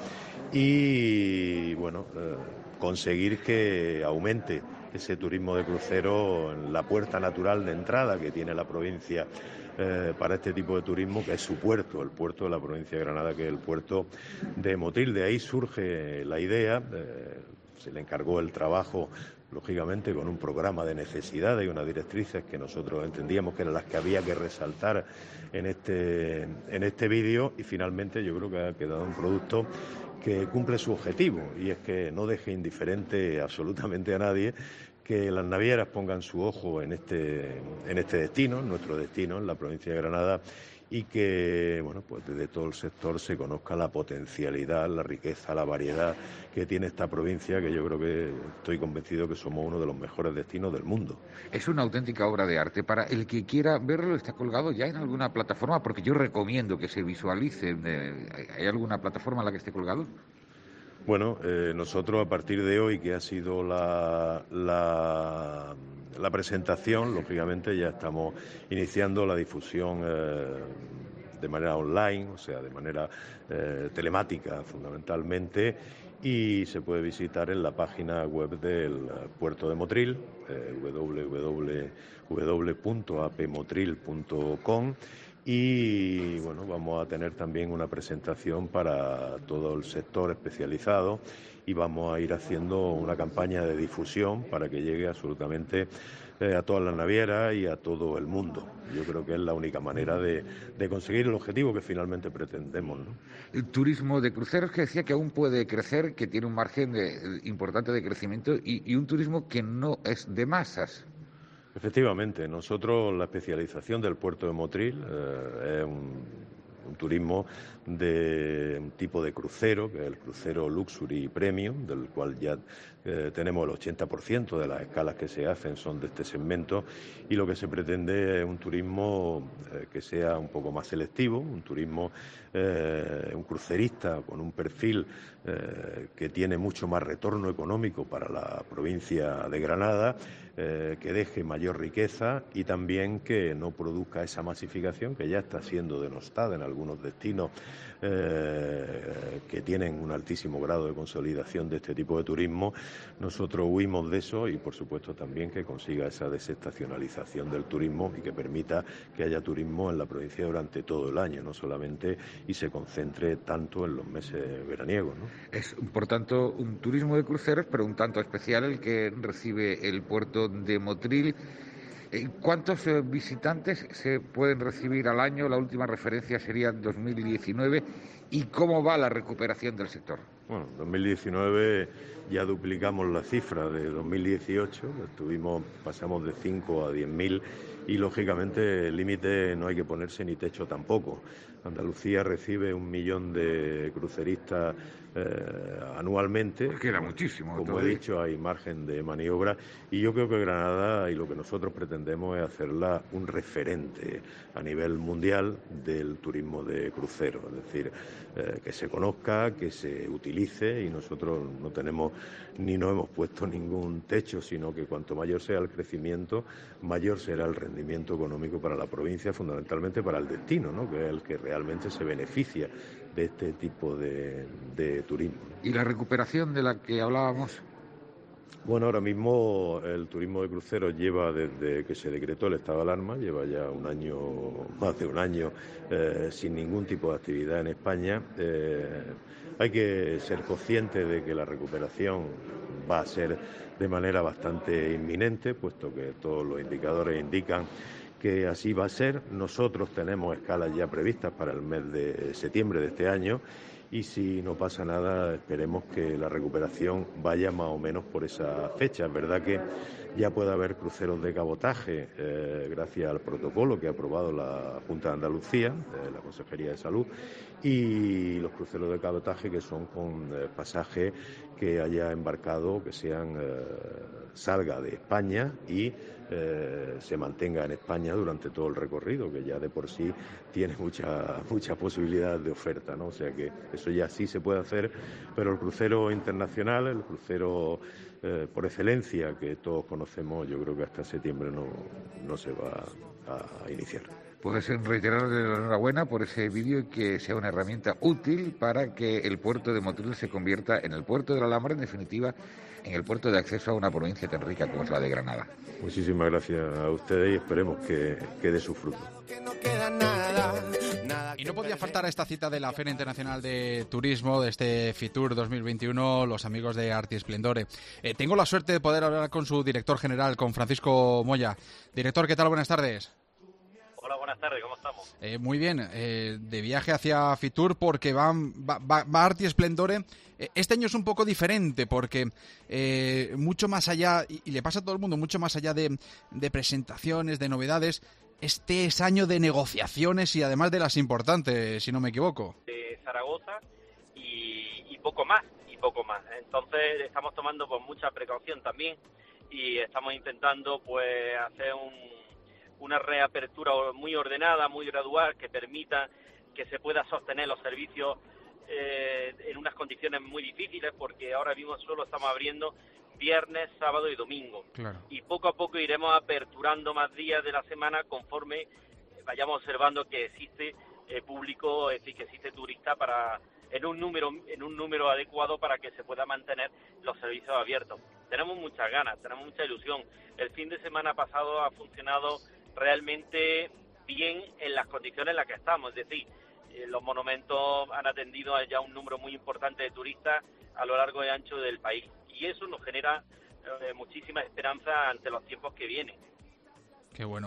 y conseguir que aumente ese turismo de crucero en la puerta natural de entrada que tiene la provincia para este tipo de turismo, que es su puerto, el puerto de la provincia de Granada, que es el puerto de Motril. De ahí surge la idea, se le encargó el trabajo, lógicamente, con un programa de necesidades y unas directrices que nosotros entendíamos que eran las que había que resaltar en este vídeo, y finalmente yo creo que ha quedado un producto que cumple su objetivo, y es que no deje indiferente absolutamente a nadie, que las navieras pongan su ojo en este destino, en nuestro destino, en la provincia de Granada, y que pues desde todo el sector se conozca la potencialidad, la riqueza, la variedad que tiene esta provincia, que yo creo que estoy convencido que somos uno de los mejores destinos del mundo. Es una auténtica obra de arte. Para el que quiera verlo, ¿está colgado ya en alguna plataforma? Porque yo recomiendo que se visualice. ¿Hay alguna plataforma en la que esté colgado? Bueno, nosotros a partir de hoy, que ha sido la presentación, lógicamente ya estamos iniciando la difusión de manera online, o sea, de manera telemática fundamentalmente, y se puede visitar en la página web del puerto de Motril, www.apmotril.com. Y vamos a tener también una presentación para todo el sector especializado y vamos a ir haciendo una campaña de difusión para que llegue absolutamente a todas las navieras y a todo el mundo. Yo creo que es la única manera de conseguir el objetivo que finalmente pretendemos, ¿no? El turismo de cruceros, que decía que aún puede crecer, que tiene un margen importante de crecimiento, y un turismo que no es de masas. Efectivamente, nosotros la especialización del puerto de Motril es un turismo de un tipo de crucero, que es el crucero Luxury Premium, del cual ya tenemos el 80% de las escalas que se hacen son de este segmento, y lo que se pretende es un turismo que sea un poco más selectivo, un turismo, un crucerista con un perfil que tiene mucho más retorno económico para la provincia de Granada, que deje mayor riqueza y también que no produzca esa masificación que ya está siendo denostada en algunos destinos que tienen un altísimo grado de consolidación de este tipo de turismo. Nosotros huimos de eso y, por supuesto, también que consiga esa desestacionalización del turismo y que permita que haya turismo en la provincia durante todo el año, no solamente y se concentre tanto en los meses veraniegos, ¿no? Es, por tanto, un turismo de cruceros, pero un tanto especial el que recibe el puerto de Motril. ¿Cuántos visitantes se pueden recibir al año? La última referencia sería 2019. ¿Y cómo va la recuperación del sector? Bueno, en 2019 ya duplicamos la cifra de 2018, pasamos de 5 a 10.000 y lógicamente el límite no hay que ponerse ni techo tampoco. Andalucía recibe 1 millón de cruceristas anualmente. Que era muchísimo. Como he dicho, hay margen de maniobra y yo creo que Granada, y lo que nosotros pretendemos es hacerla un referente a nivel mundial del turismo de crucero, es decir, que se conozca, que se utilice, y nosotros no tenemos ni no hemos puesto ningún techo, sino que cuanto mayor sea el crecimiento, mayor será el rendimiento económico para la provincia, fundamentalmente para el destino, ¿no?, que es el que realmente se beneficia de este tipo de turismo. ¿Y la recuperación de la que hablábamos? Bueno, ahora mismo el turismo de cruceros lleva, desde que se decretó el estado de alarma, lleva ya más de un año sin ningún tipo de actividad en España. Hay que ser consciente de que la recuperación va a ser de manera bastante inminente, puesto que todos los indicadores indican que así va a ser. Nosotros tenemos escalas ya previstas para el mes de septiembre de este año y si no pasa nada esperemos que la recuperación vaya más o menos por esa fecha. Es verdad que ya puede haber cruceros de cabotaje gracias al protocolo que ha aprobado la Junta de Andalucía, la Consejería de Salud, y los cruceros de cabotaje que son con pasaje que haya embarcado, que salga de España y se mantenga en España durante todo el recorrido, que ya de por sí tiene mucha posibilidad de oferta, ¿no? O sea que eso ya sí se puede hacer, pero el crucero internacional, el crucero por excelencia que todos conocemos, yo creo que hasta septiembre no se va a iniciar. Puedes reiterarle la enhorabuena por ese vídeo y que sea una herramienta útil para que el puerto de Motril se convierta en el puerto de la Alhambra, en definitiva, en el puerto de acceso a una provincia tan rica como es la de Granada. Muchísimas gracias a ustedes y esperemos que dé su fruto. Y no podía faltar a esta cita de la Feria Internacional de Turismo, de este Fitur 2021, los amigos de Arte y Esplendore. Tengo la suerte de poder hablar con su director general, con Francisco Moya. Director, ¿qué tal? Buenas tardes. Hola, buenas tardes, ¿cómo estamos? Muy bien, de viaje hacia Fitur porque va Arte y Esplendore. Este año es un poco diferente porque mucho más allá, y le pasa a todo el mundo, mucho más allá de presentaciones, de novedades, este es año de negociaciones y además de las importantes, si no me equivoco. De Zaragoza y poco más, Entonces estamos tomando pues mucha precaución también y estamos intentando pues hacer una reapertura muy ordenada, muy gradual, que permita que se pueda sostener los servicios en unas condiciones muy difíciles, porque ahora mismo solo estamos abriendo viernes, sábado y domingo. Claro. Y poco a poco iremos aperturando más días de la semana conforme vayamos observando que existe público, es decir, que existe turista en un número adecuado para que se pueda mantener los servicios abiertos. Tenemos muchas ganas, tenemos mucha ilusión. El fin de semana pasado ha funcionado realmente bien en las condiciones en las que estamos, es decir, los monumentos han atendido a ya un número muy importante de turistas a lo largo y ancho del país y eso nos genera muchísima esperanza ante los tiempos que vienen. Qué bueno.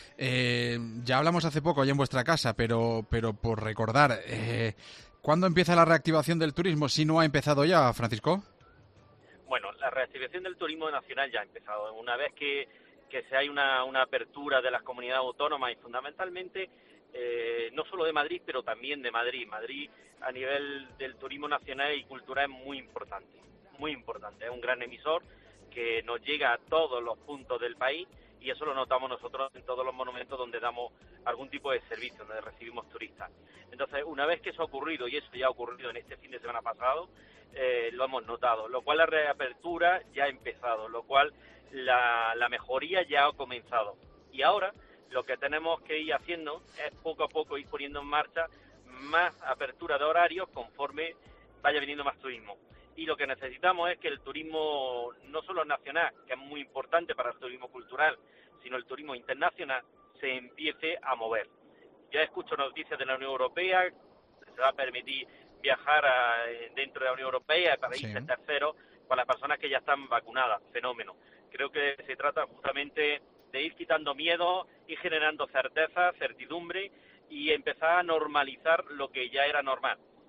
Ya hablamos hace poco allá en vuestra casa, pero por recordar, ¿cuándo empieza la reactivación del turismo? Si no ha empezado ya, Francisco. Bueno, la reactivación del turismo nacional ya ha empezado. Una vez que se hay una apertura de las comunidades autónomas y fundamentalmente no solo de Madrid, pero también de Madrid. Madrid a nivel del turismo nacional y cultural es muy importante, es un gran emisor que nos llega a todos los puntos del país y eso lo notamos nosotros en todos los monumentos donde damos algún tipo de servicio, donde recibimos turistas. Entonces, una vez que eso ha ocurrido, y eso ya ha ocurrido en este fin de semana pasado, lo hemos notado, lo cual la reapertura ya ha empezado, lo cual la mejoría ya ha comenzado. Y ahora lo que tenemos que ir haciendo es poco a poco ir poniendo en marcha más apertura de horarios conforme vaya viniendo más turismo. Y lo que necesitamos es que el turismo, no solo nacional, que es muy importante para el turismo cultural, sino el turismo internacional, se empiece a mover. Ya escucho noticias de la Unión Europea, se va a permitir viajar dentro de la Unión Europea para países terceros para las personas que ya están vacunadas. Fenómeno. Creo que se trata justamente de ir quitando miedo, ir generando certeza, certidumbre y empezar a normalizar lo que ya era normal.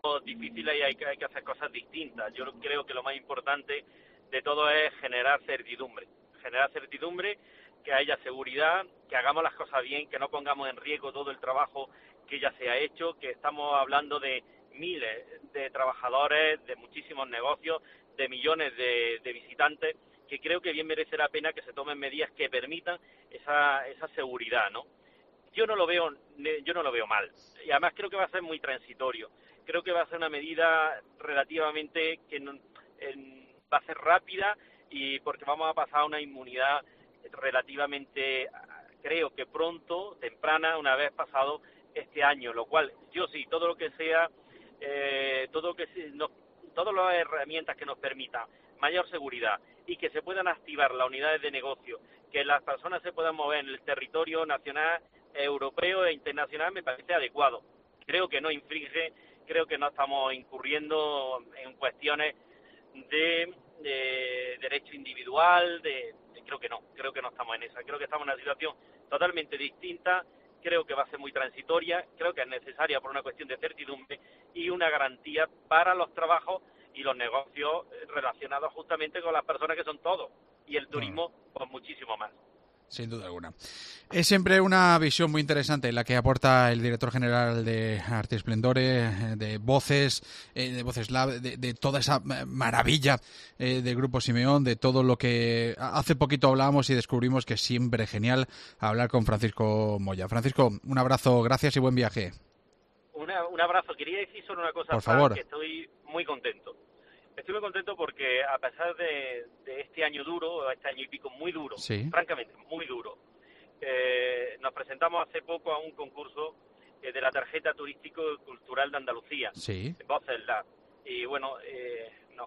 difíciles y hay que hacer cosas distintas. Yo creo que lo más importante de todo es generar certidumbre, que haya seguridad, que hagamos las cosas bien, que no pongamos en riesgo todo el trabajo que ya se ha hecho, que estamos hablando de miles de trabajadores, de muchísimos negocios, de millones de visitantes, que creo que bien merece la pena que se tomen medidas que permitan esa seguridad, ¿no? Yo no lo veo mal, y además creo que va a ser muy transitorio. Creo que va a ser una medida relativamente que va a ser rápida, y porque vamos a pasar a una inmunidad relativamente, creo que pronto, temprana, una vez pasado este año, lo cual yo sí, todo lo que sea, todas las herramientas que nos permitan mayor seguridad y que se puedan activar las unidades de negocio, que las personas se puedan mover en el territorio nacional, europeo e internacional, me parece adecuado. Creo que no infringe, creo que no estamos incurriendo en cuestiones de derecho individual, creo que no estamos en esa, creo que estamos en una situación totalmente distinta, creo que va a ser muy transitoria, creo que es necesaria por una cuestión de certidumbre y una garantía para los trabajos y los negocios relacionados justamente con las personas, que son todos, y el turismo pues muchísimo más. Sin duda alguna. Es siempre una visión muy interesante la que aporta el director general de Arte y Esplendore, de Voces Lab, de toda esa maravilla del Grupo Simeón, de todo lo que hace poquito hablábamos y descubrimos que es siempre genial hablar con Francisco Moya. Francisco, un abrazo, gracias y buen viaje. Un abrazo. Quería decir solo una cosa, por favor, que estoy muy contento. Estoy muy contento porque a pesar de este año duro, este año y pico muy duro, sí, francamente muy duro, nos presentamos hace poco a un concurso de la tarjeta turístico-cultural de Andalucía, sí, Voces Lab. Y bueno, nos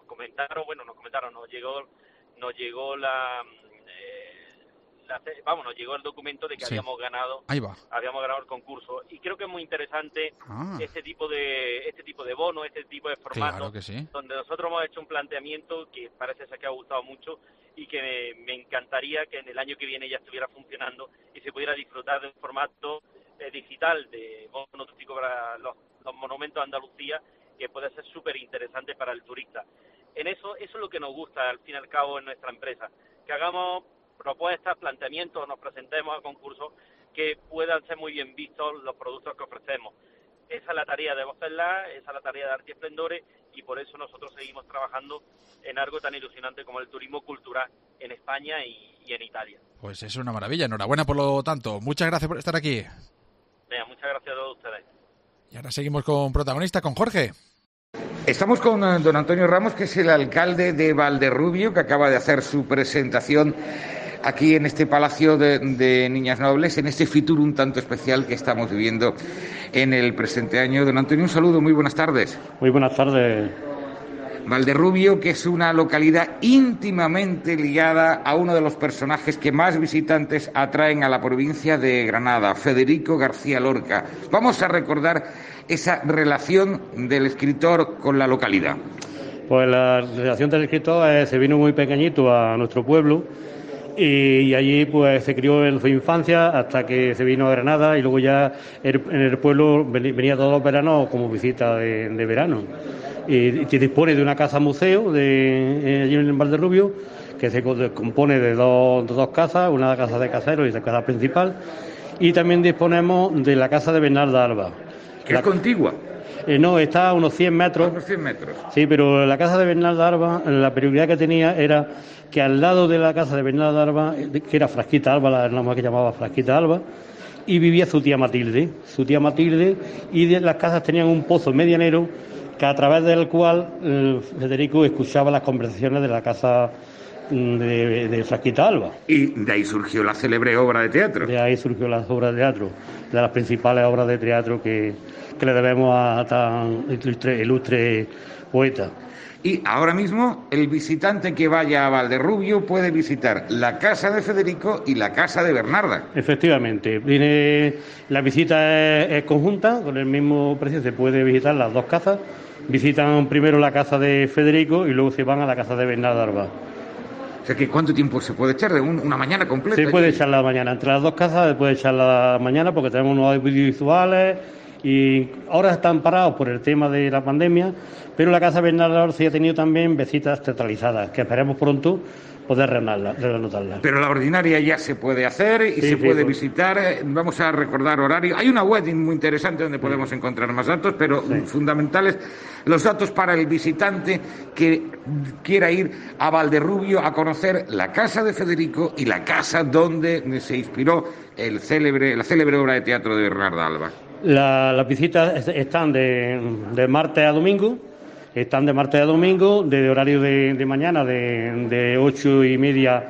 llegó el documento de que sí, habíamos ganado el concurso, y creo que es muy interesante este tipo de bonos, este tipo de formatos, claro que sí, donde nosotros hemos hecho un planteamiento que parece ser que ha gustado mucho y que me encantaría que en el año que viene ya estuviera funcionando y se pudiera disfrutar de un formato digital de bono turístico para los monumentos de Andalucía, que puede ser súper interesante para el turista. Eso es lo que nos gusta al fin y al cabo en nuestra empresa, que hagamos propuestas, planteamientos, nos presentemos a concursos que puedan ser muy bien vistos los productos que ofrecemos. Esa es la tarea de Voces Lab, esa es la tarea de Arte y Esplendore, y por eso nosotros seguimos trabajando en algo tan ilusionante como el turismo cultural en España y en Italia. Pues es una maravilla, enhorabuena por lo tanto. Muchas gracias por estar aquí. Venga, muchas gracias a todos ustedes. Y ahora seguimos con protagonista, con Jorge. Estamos con don Antonio Ramos, que es el alcalde de Valderrubio, que acaba de hacer su presentación aquí en este Palacio de Niñas Nobles, en este Fitur un tanto especial que estamos viviendo en el presente año. Don Antonio, un saludo, muy buenas tardes. Muy buenas tardes. Valderrubio, que es una localidad íntimamente ligada a uno de los personajes que más visitantes atraen a la provincia de Granada, Federico García Lorca. Vamos a recordar esa relación del escritor con la localidad. Pues la relación del escritor se vino muy pequeñito a nuestro pueblo y allí pues se crió en su infancia hasta que se vino a Granada, y luego ya en el pueblo venía todos los veranos como visita de verano. Y dispone de una casa museo allí en Valderrubio, que se compone de dos casas, una casa de caseros y la casa principal, y también disponemos de la casa de Bernarda Alba. ¿Que es contigua? No, está a unos 100 metros. Unos 100 metros. Sí, pero la casa de Bernarda Alba, la peculiaridad que tenía era que al lado de la casa de Bernarda Alba, que era Frasquita Alba, la mujer que llamaba Frasquita Alba, y vivía su tía Matilde, y las casas tenían un pozo medianero que a través del cual Federico escuchaba las conversaciones de la casa de Frasquita Alba. Y de ahí surgió la célebre obra de teatro. De ahí surgió la obra de teatro, de las principales obras de teatro que le debemos a tan ilustre poeta. Y ahora mismo el visitante que vaya a Valderrubio puede visitar la casa de Federico y la casa de Bernarda. Efectivamente, la visita es conjunta, con el mismo precio se puede visitar las dos casas. Visitan primero la casa de Federico y luego se van a la casa de Bernarda Alba. O sea, que ¿cuánto tiempo se puede echar? ¿De una mañana completa? Se puede echar la mañana, entre las dos casas se puede echar la mañana porque tenemos unos audiovisuales Y ahora están parados por el tema de la pandemia, pero la Casa Bernarda Orsi ha tenido también visitas teatralizadas, que esperemos pronto poder reanotarlas. Pero la ordinaria ya se puede hacer y se puede visitar. Vamos a recordar horario. Hay una web muy interesante donde podemos encontrar más datos, pero fundamentales los datos para el visitante que quiera ir a Valderrubio a conocer la casa de Federico y la casa donde se inspiró la célebre obra de teatro de Bernarda Alba. Las visitas están de martes a domingo. Están de martes a domingo, de horario de mañana, de 8:30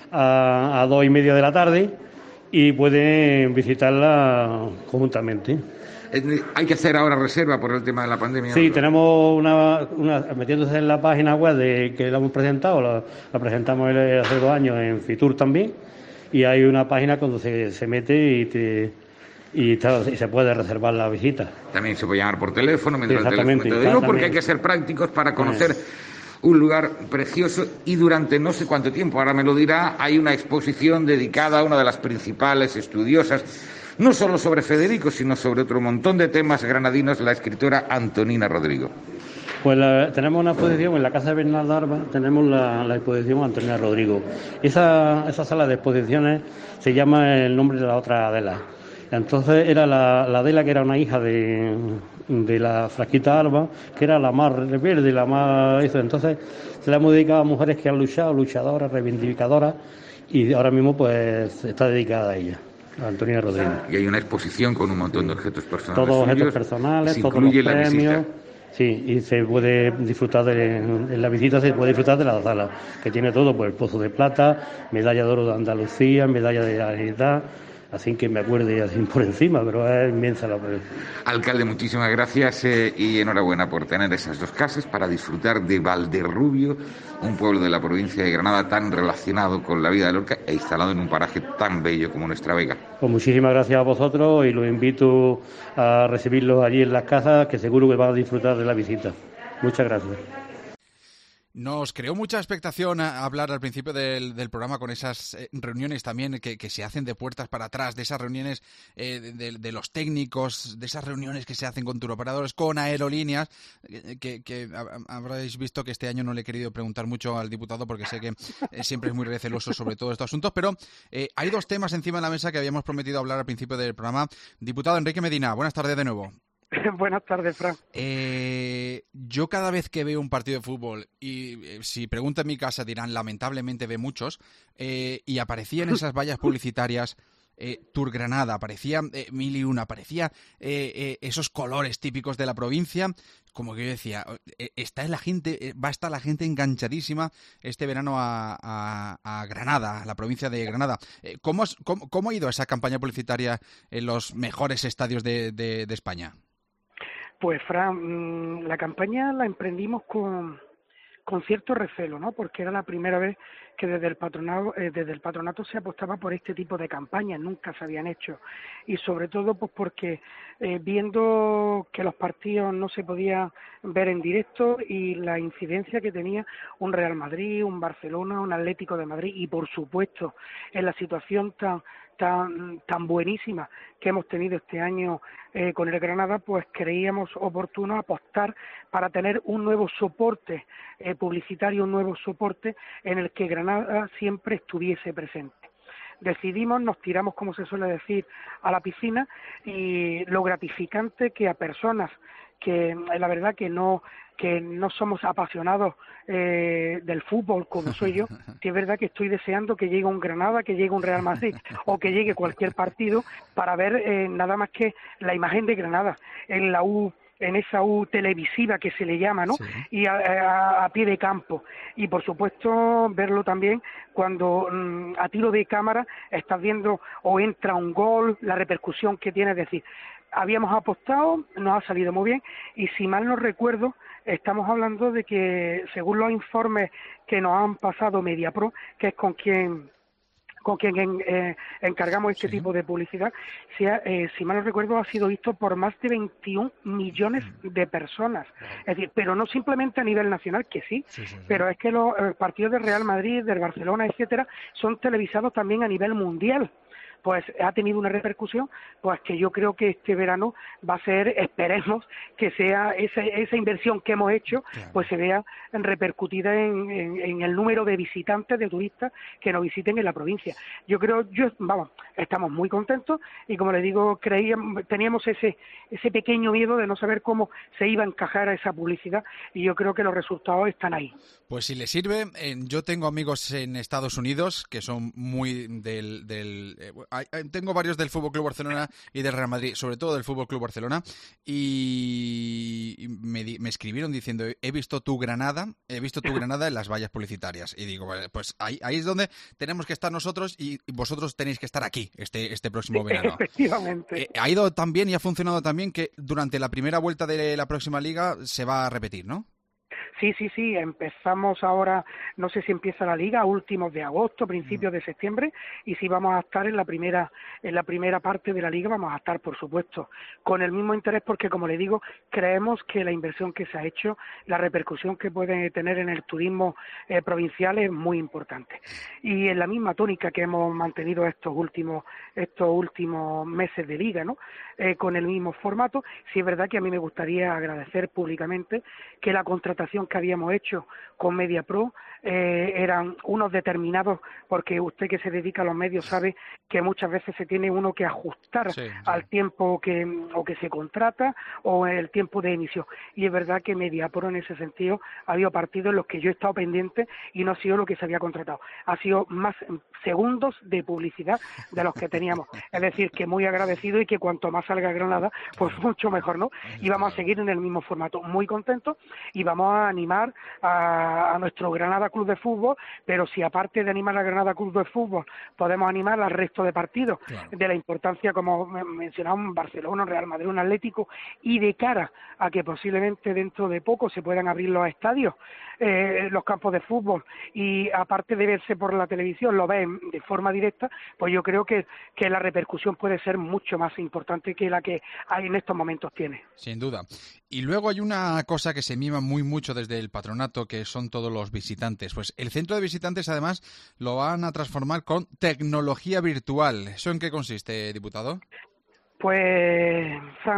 a 2:30 de la tarde, y pueden visitarla conjuntamente. ¿Hay que hacer ahora reserva por el tema de la pandemia? Sí, tenemos metiéndose en la página web que la hemos presentado, la presentamos hace 2 años en Fitur también, y hay una página cuando se mete y se puede reservar la visita. También se puede llamar por teléfono, mientras el teléfono te digo, porque hay que ser prácticos para conocer un lugar precioso. Y durante no sé cuánto tiempo, ahora me lo dirá, hay una exposición dedicada a una de las principales estudiosas, no solo sobre Federico, sino sobre otro montón de temas granadinos, la escritora Antonina Rodrigo. Pues tenemos una exposición en la Casa de Bernarda Alba, tenemos la exposición Antonina Rodrigo. Esa sala de exposiciones se llama el nombre de la otra Adela. Entonces era la Adela, que era una hija de la Frasquita Alba, que era la más rebelde, la más... Entonces se la hemos dedicado a mujeres que han luchado, luchadoras, reivindicadoras, y ahora mismo pues está dedicada a ella, a Antonina Rodríguez. Y hay una exposición con un montón de objetos personales. Todos objetos personales, todos los premios. Sí, y se puede disfrutar en la visita, se puede disfrutar de la sala, que tiene todo, pues el Pozo de Plata, medalla de oro de Andalucía, medalla de la Generalitat. Así que me acuerde así por encima, pero es inmensa la película. Alcalde, muchísimas gracias y enhorabuena por tener esas 2 casas para disfrutar de Valderrubio, un pueblo de la provincia de Granada tan relacionado con la vida de Lorca e instalado en un paraje tan bello como nuestra Vega. Pues muchísimas gracias a vosotros y los invito a recibirlos allí en las casas, que seguro que van a disfrutar de la visita. Muchas gracias. Nos creó mucha expectación hablar al principio del programa con esas reuniones también que se hacen de puertas para atrás, de esas reuniones de los técnicos, de esas reuniones que se hacen con turoperadores, con aerolíneas, que habréis visto que este año no le he querido preguntar mucho al diputado porque sé que siempre es muy receloso sobre todos estos asuntos, pero hay 2 temas encima de la mesa que habíamos prometido hablar al principio del programa. Diputado Enrique Medina, buenas tardes de nuevo. Buenas tardes, Fran. Yo cada vez que veo un partido de fútbol, y si pregunto en mi casa dirán, lamentablemente ve muchos, y aparecían esas vallas publicitarias, Tour Granada, aparecía 1001, aparecía esos colores típicos de la provincia, como que yo decía, va a estar la gente enganchadísima este verano a Granada, a la provincia de Granada. ¿Cómo ha ido esa campaña publicitaria en los mejores estadios de España? Pues, Fran, la campaña la emprendimos con cierto recelo, ¿no? Porque era la primera vez que desde el patronato se apostaba por este tipo de campañas, nunca se habían hecho, y sobre todo pues porque viendo que los partidos no se podían ver en directo y la incidencia que tenía un Real Madrid, un Barcelona, un Atlético de Madrid, y por supuesto en la situación tan buenísima que hemos tenido este año con el Granada, pues creíamos oportuno apostar para tener un nuevo soporte publicitario, un nuevo soporte en el que Granada siempre estuviese presente. Decidimos, nos tiramos, como se suele decir, a la piscina, y lo gratificante que a personas que la verdad que no somos apasionados del fútbol como soy yo, que es verdad que estoy deseando que llegue un Granada, que llegue un Real Madrid o que llegue cualquier partido para ver nada más que la imagen de Granada en esa U televisiva que se le llama, ¿no? Sí. Y a pie de campo. Y por supuesto verlo también cuando a tiro de cámara estás viendo o entra un gol, la repercusión que tiene, es decir, habíamos apostado, nos ha salido muy bien, y si mal no recuerdo, estamos hablando de que, según los informes que nos han pasado Mediapro, que es con quien encargamos este tipo de publicidad, si mal no recuerdo, ha sido visto por más de 21 millones de personas. Es decir, pero no simplemente a nivel nacional, que sí. Pero es que los partidos del Real Madrid, del Barcelona, etcétera, son televisados también a nivel mundial. pues ha tenido una repercusión, pues que yo creo que este verano va a ser, esperemos, que sea esa inversión que hemos hecho, pues se vea repercutida en el número de visitantes, de turistas que nos visiten en la provincia. Yo creo, estamos muy contentos y como le digo, teníamos ese pequeño miedo de no saber cómo se iba a encajar a esa publicidad y yo creo que los resultados están ahí. Pues si le sirve, yo tengo amigos en Estados Unidos que son muy tengo varios del Fútbol Club Barcelona y del Real Madrid, sobre todo del Fútbol Club Barcelona, y me escribieron diciendo he visto tu Granada en las vallas publicitarias y digo, pues ahí es donde tenemos que estar nosotros y vosotros tenéis que estar aquí este próximo verano. Efectivamente. Ha ido tan bien y ha funcionado tan bien que durante la primera vuelta de la próxima liga se va a repetir, ¿no? Sí, empezamos ahora, no sé si empieza la liga, últimos de agosto, principios de septiembre, y si vamos a estar en la primera parte de la liga, vamos a estar, por supuesto, con el mismo interés, porque como le digo, creemos que la inversión que se ha hecho, la repercusión que puede tener en el turismo provincial es muy importante. Y en la misma tónica que hemos mantenido estos últimos meses de liga, ¿no? Con el mismo formato, sí es verdad que a mí me gustaría agradecer públicamente que la contratación que habíamos hecho con MediaPro eran unos determinados, porque usted que se dedica a los medios sabe que muchas veces se tiene uno que ajustar al tiempo que se contrata o el tiempo de emisión. Y es verdad que MediaPro en ese sentido ha habido partidos en los que yo he estado pendiente y no ha sido lo que se había contratado. Ha sido más segundos de publicidad de los que teníamos. Es decir, que muy agradecido y que cuanto más salga Granada, pues mucho mejor, ¿no? Y vamos a seguir en el mismo formato. Muy contentos y vamos a animar a nuestro Granada Club de Fútbol, pero si aparte de animar a Granada Club de Fútbol podemos animar al resto de partidos de la importancia, como mencionamos, Barcelona, Real Madrid, un Atlético, y de cara a que posiblemente dentro de poco se puedan abrir los estadios, los campos de fútbol, y aparte de verse por la televisión, lo ven de forma directa, pues yo creo que la repercusión puede ser mucho más importante que la que hay en estos momentos tiene. Sin duda. Y luego hay una cosa que se mima muy mucho desde el patronato, que son todos los visitantes. Pues el centro de visitantes, además, lo van a transformar con tecnología virtual. ¿Eso en qué consiste, diputado? Pues,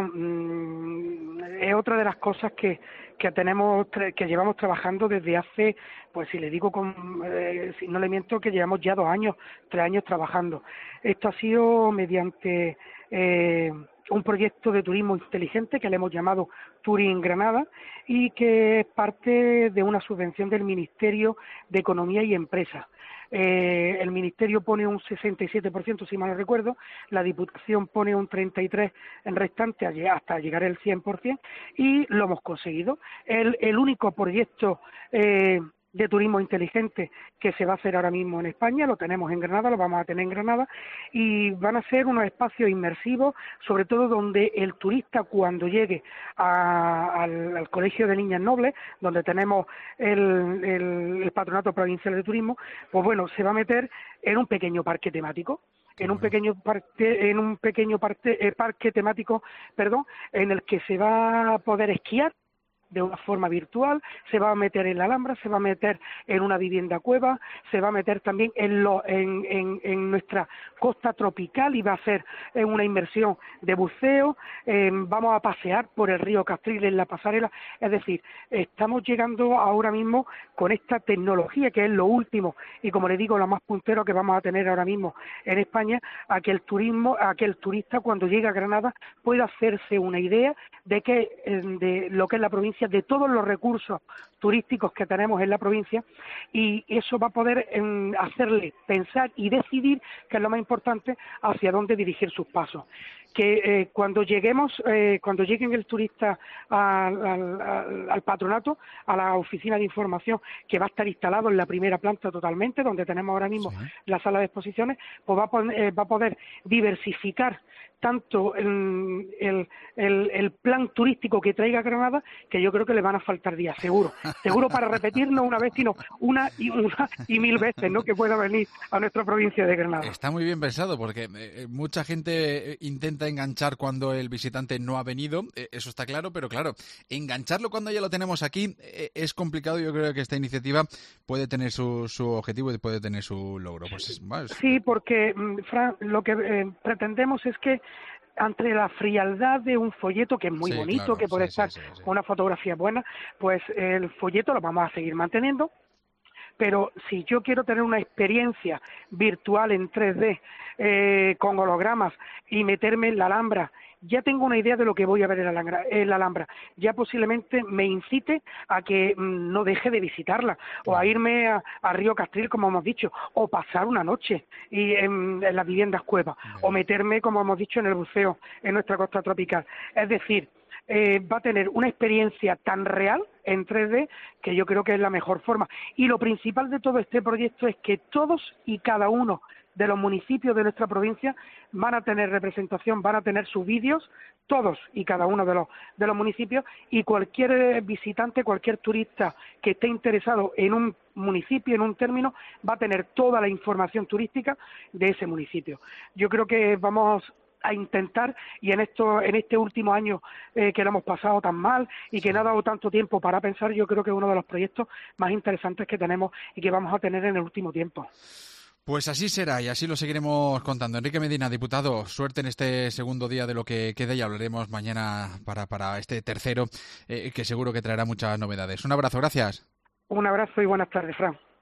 es otra de las cosas que llevamos trabajando desde hace, pues si le digo, si no le miento, que llevamos ya 3 años trabajando. Esto ha sido mediante un proyecto de turismo inteligente que le hemos llamado Turing Granada y que es parte de una subvención del Ministerio de Economía y Empresa. El Ministerio pone un 67%, si mal no recuerdo, la Diputación pone un 33% en restante hasta llegar al 100%, y lo hemos conseguido. El único proyecto de turismo inteligente que se va a hacer ahora mismo en España, lo tenemos en Granada, lo vamos a tener en Granada, y van a ser unos espacios inmersivos, sobre todo donde el turista, cuando llegue al Colegio de Niñas Nobles, donde tenemos el Patronato Provincial de Turismo, pues bueno, se va a meter en un pequeño parque temático, en un pequeño parque temático, en el que se va a poder esquiar de una forma virtual, se va a meter en la Alhambra, se va a meter en una vivienda cueva, se va a meter también en nuestra costa tropical y va a hacer una inmersión de buceo, vamos a pasear por el río Castril en la pasarela. Es decir, estamos llegando ahora mismo con esta tecnología que es lo último y, como le digo, lo más puntero que vamos a tener ahora mismo en España, a que el turista cuando llega a Granada pueda hacerse una idea de lo que es la provincia, de todos los recursos turísticos que tenemos en la provincia, y eso va a poder hacerle pensar y decidir, que es lo más importante, hacia dónde dirigir sus pasos. Que cuando lleguen el turista al patronato, a la oficina de información, que va a estar instalado en la primera planta totalmente, donde tenemos ahora mismo la sala de exposiciones, pues va a poder diversificar tanto el plan turístico que traiga Granada, que yo creo que le van a faltar días, seguro para repetir no una vez, sino una y mil veces, ¿no?, que pueda venir a nuestra provincia de Granada. Está muy bien pensado, porque mucha gente intenta enganchar cuando el visitante no ha venido, eso está claro, pero claro, engancharlo cuando ya lo tenemos aquí es complicado. Yo creo que esta iniciativa puede tener su objetivo y puede tener su logro. Sí, porque, Fran, lo que pretendemos es que ante la frialdad de un folleto que es muy bonito, claro, que puede estar una fotografía buena, pues el folleto lo vamos a seguir manteniendo. Pero si yo quiero tener una experiencia virtual en 3D con hologramas y meterme en la Alhambra, ya tengo una idea de lo que voy a ver en la Alhambra. Ya posiblemente me incite a que no deje de visitarla, o a irme a Río Castril, como hemos dicho, o pasar una noche en las viviendas cuevas, o meterme, como hemos dicho, en el buceo en nuestra costa tropical. Es decir, va a tener una experiencia tan real en 3D que yo creo que es la mejor forma. Y lo principal de todo este proyecto es que todos y cada uno de los municipios de nuestra provincia van a tener representación, van a tener sus vídeos, todos y cada uno de los municipios, y cualquier visitante, cualquier turista que esté interesado en un municipio, en un término, va a tener toda la información turística de ese municipio. Yo creo que vamos a intentar, y en este último año que lo hemos pasado tan mal y que no ha dado tanto tiempo para pensar, yo creo que es uno de los proyectos más interesantes que tenemos y que vamos a tener en el último tiempo. Pues así será y así lo seguiremos contando. Enrique Medina, diputado, suerte en este segundo día de lo que queda y hablaremos mañana para este tercero, que seguro que traerá muchas novedades. Un abrazo, gracias. Un abrazo y buenas tardes, Fran.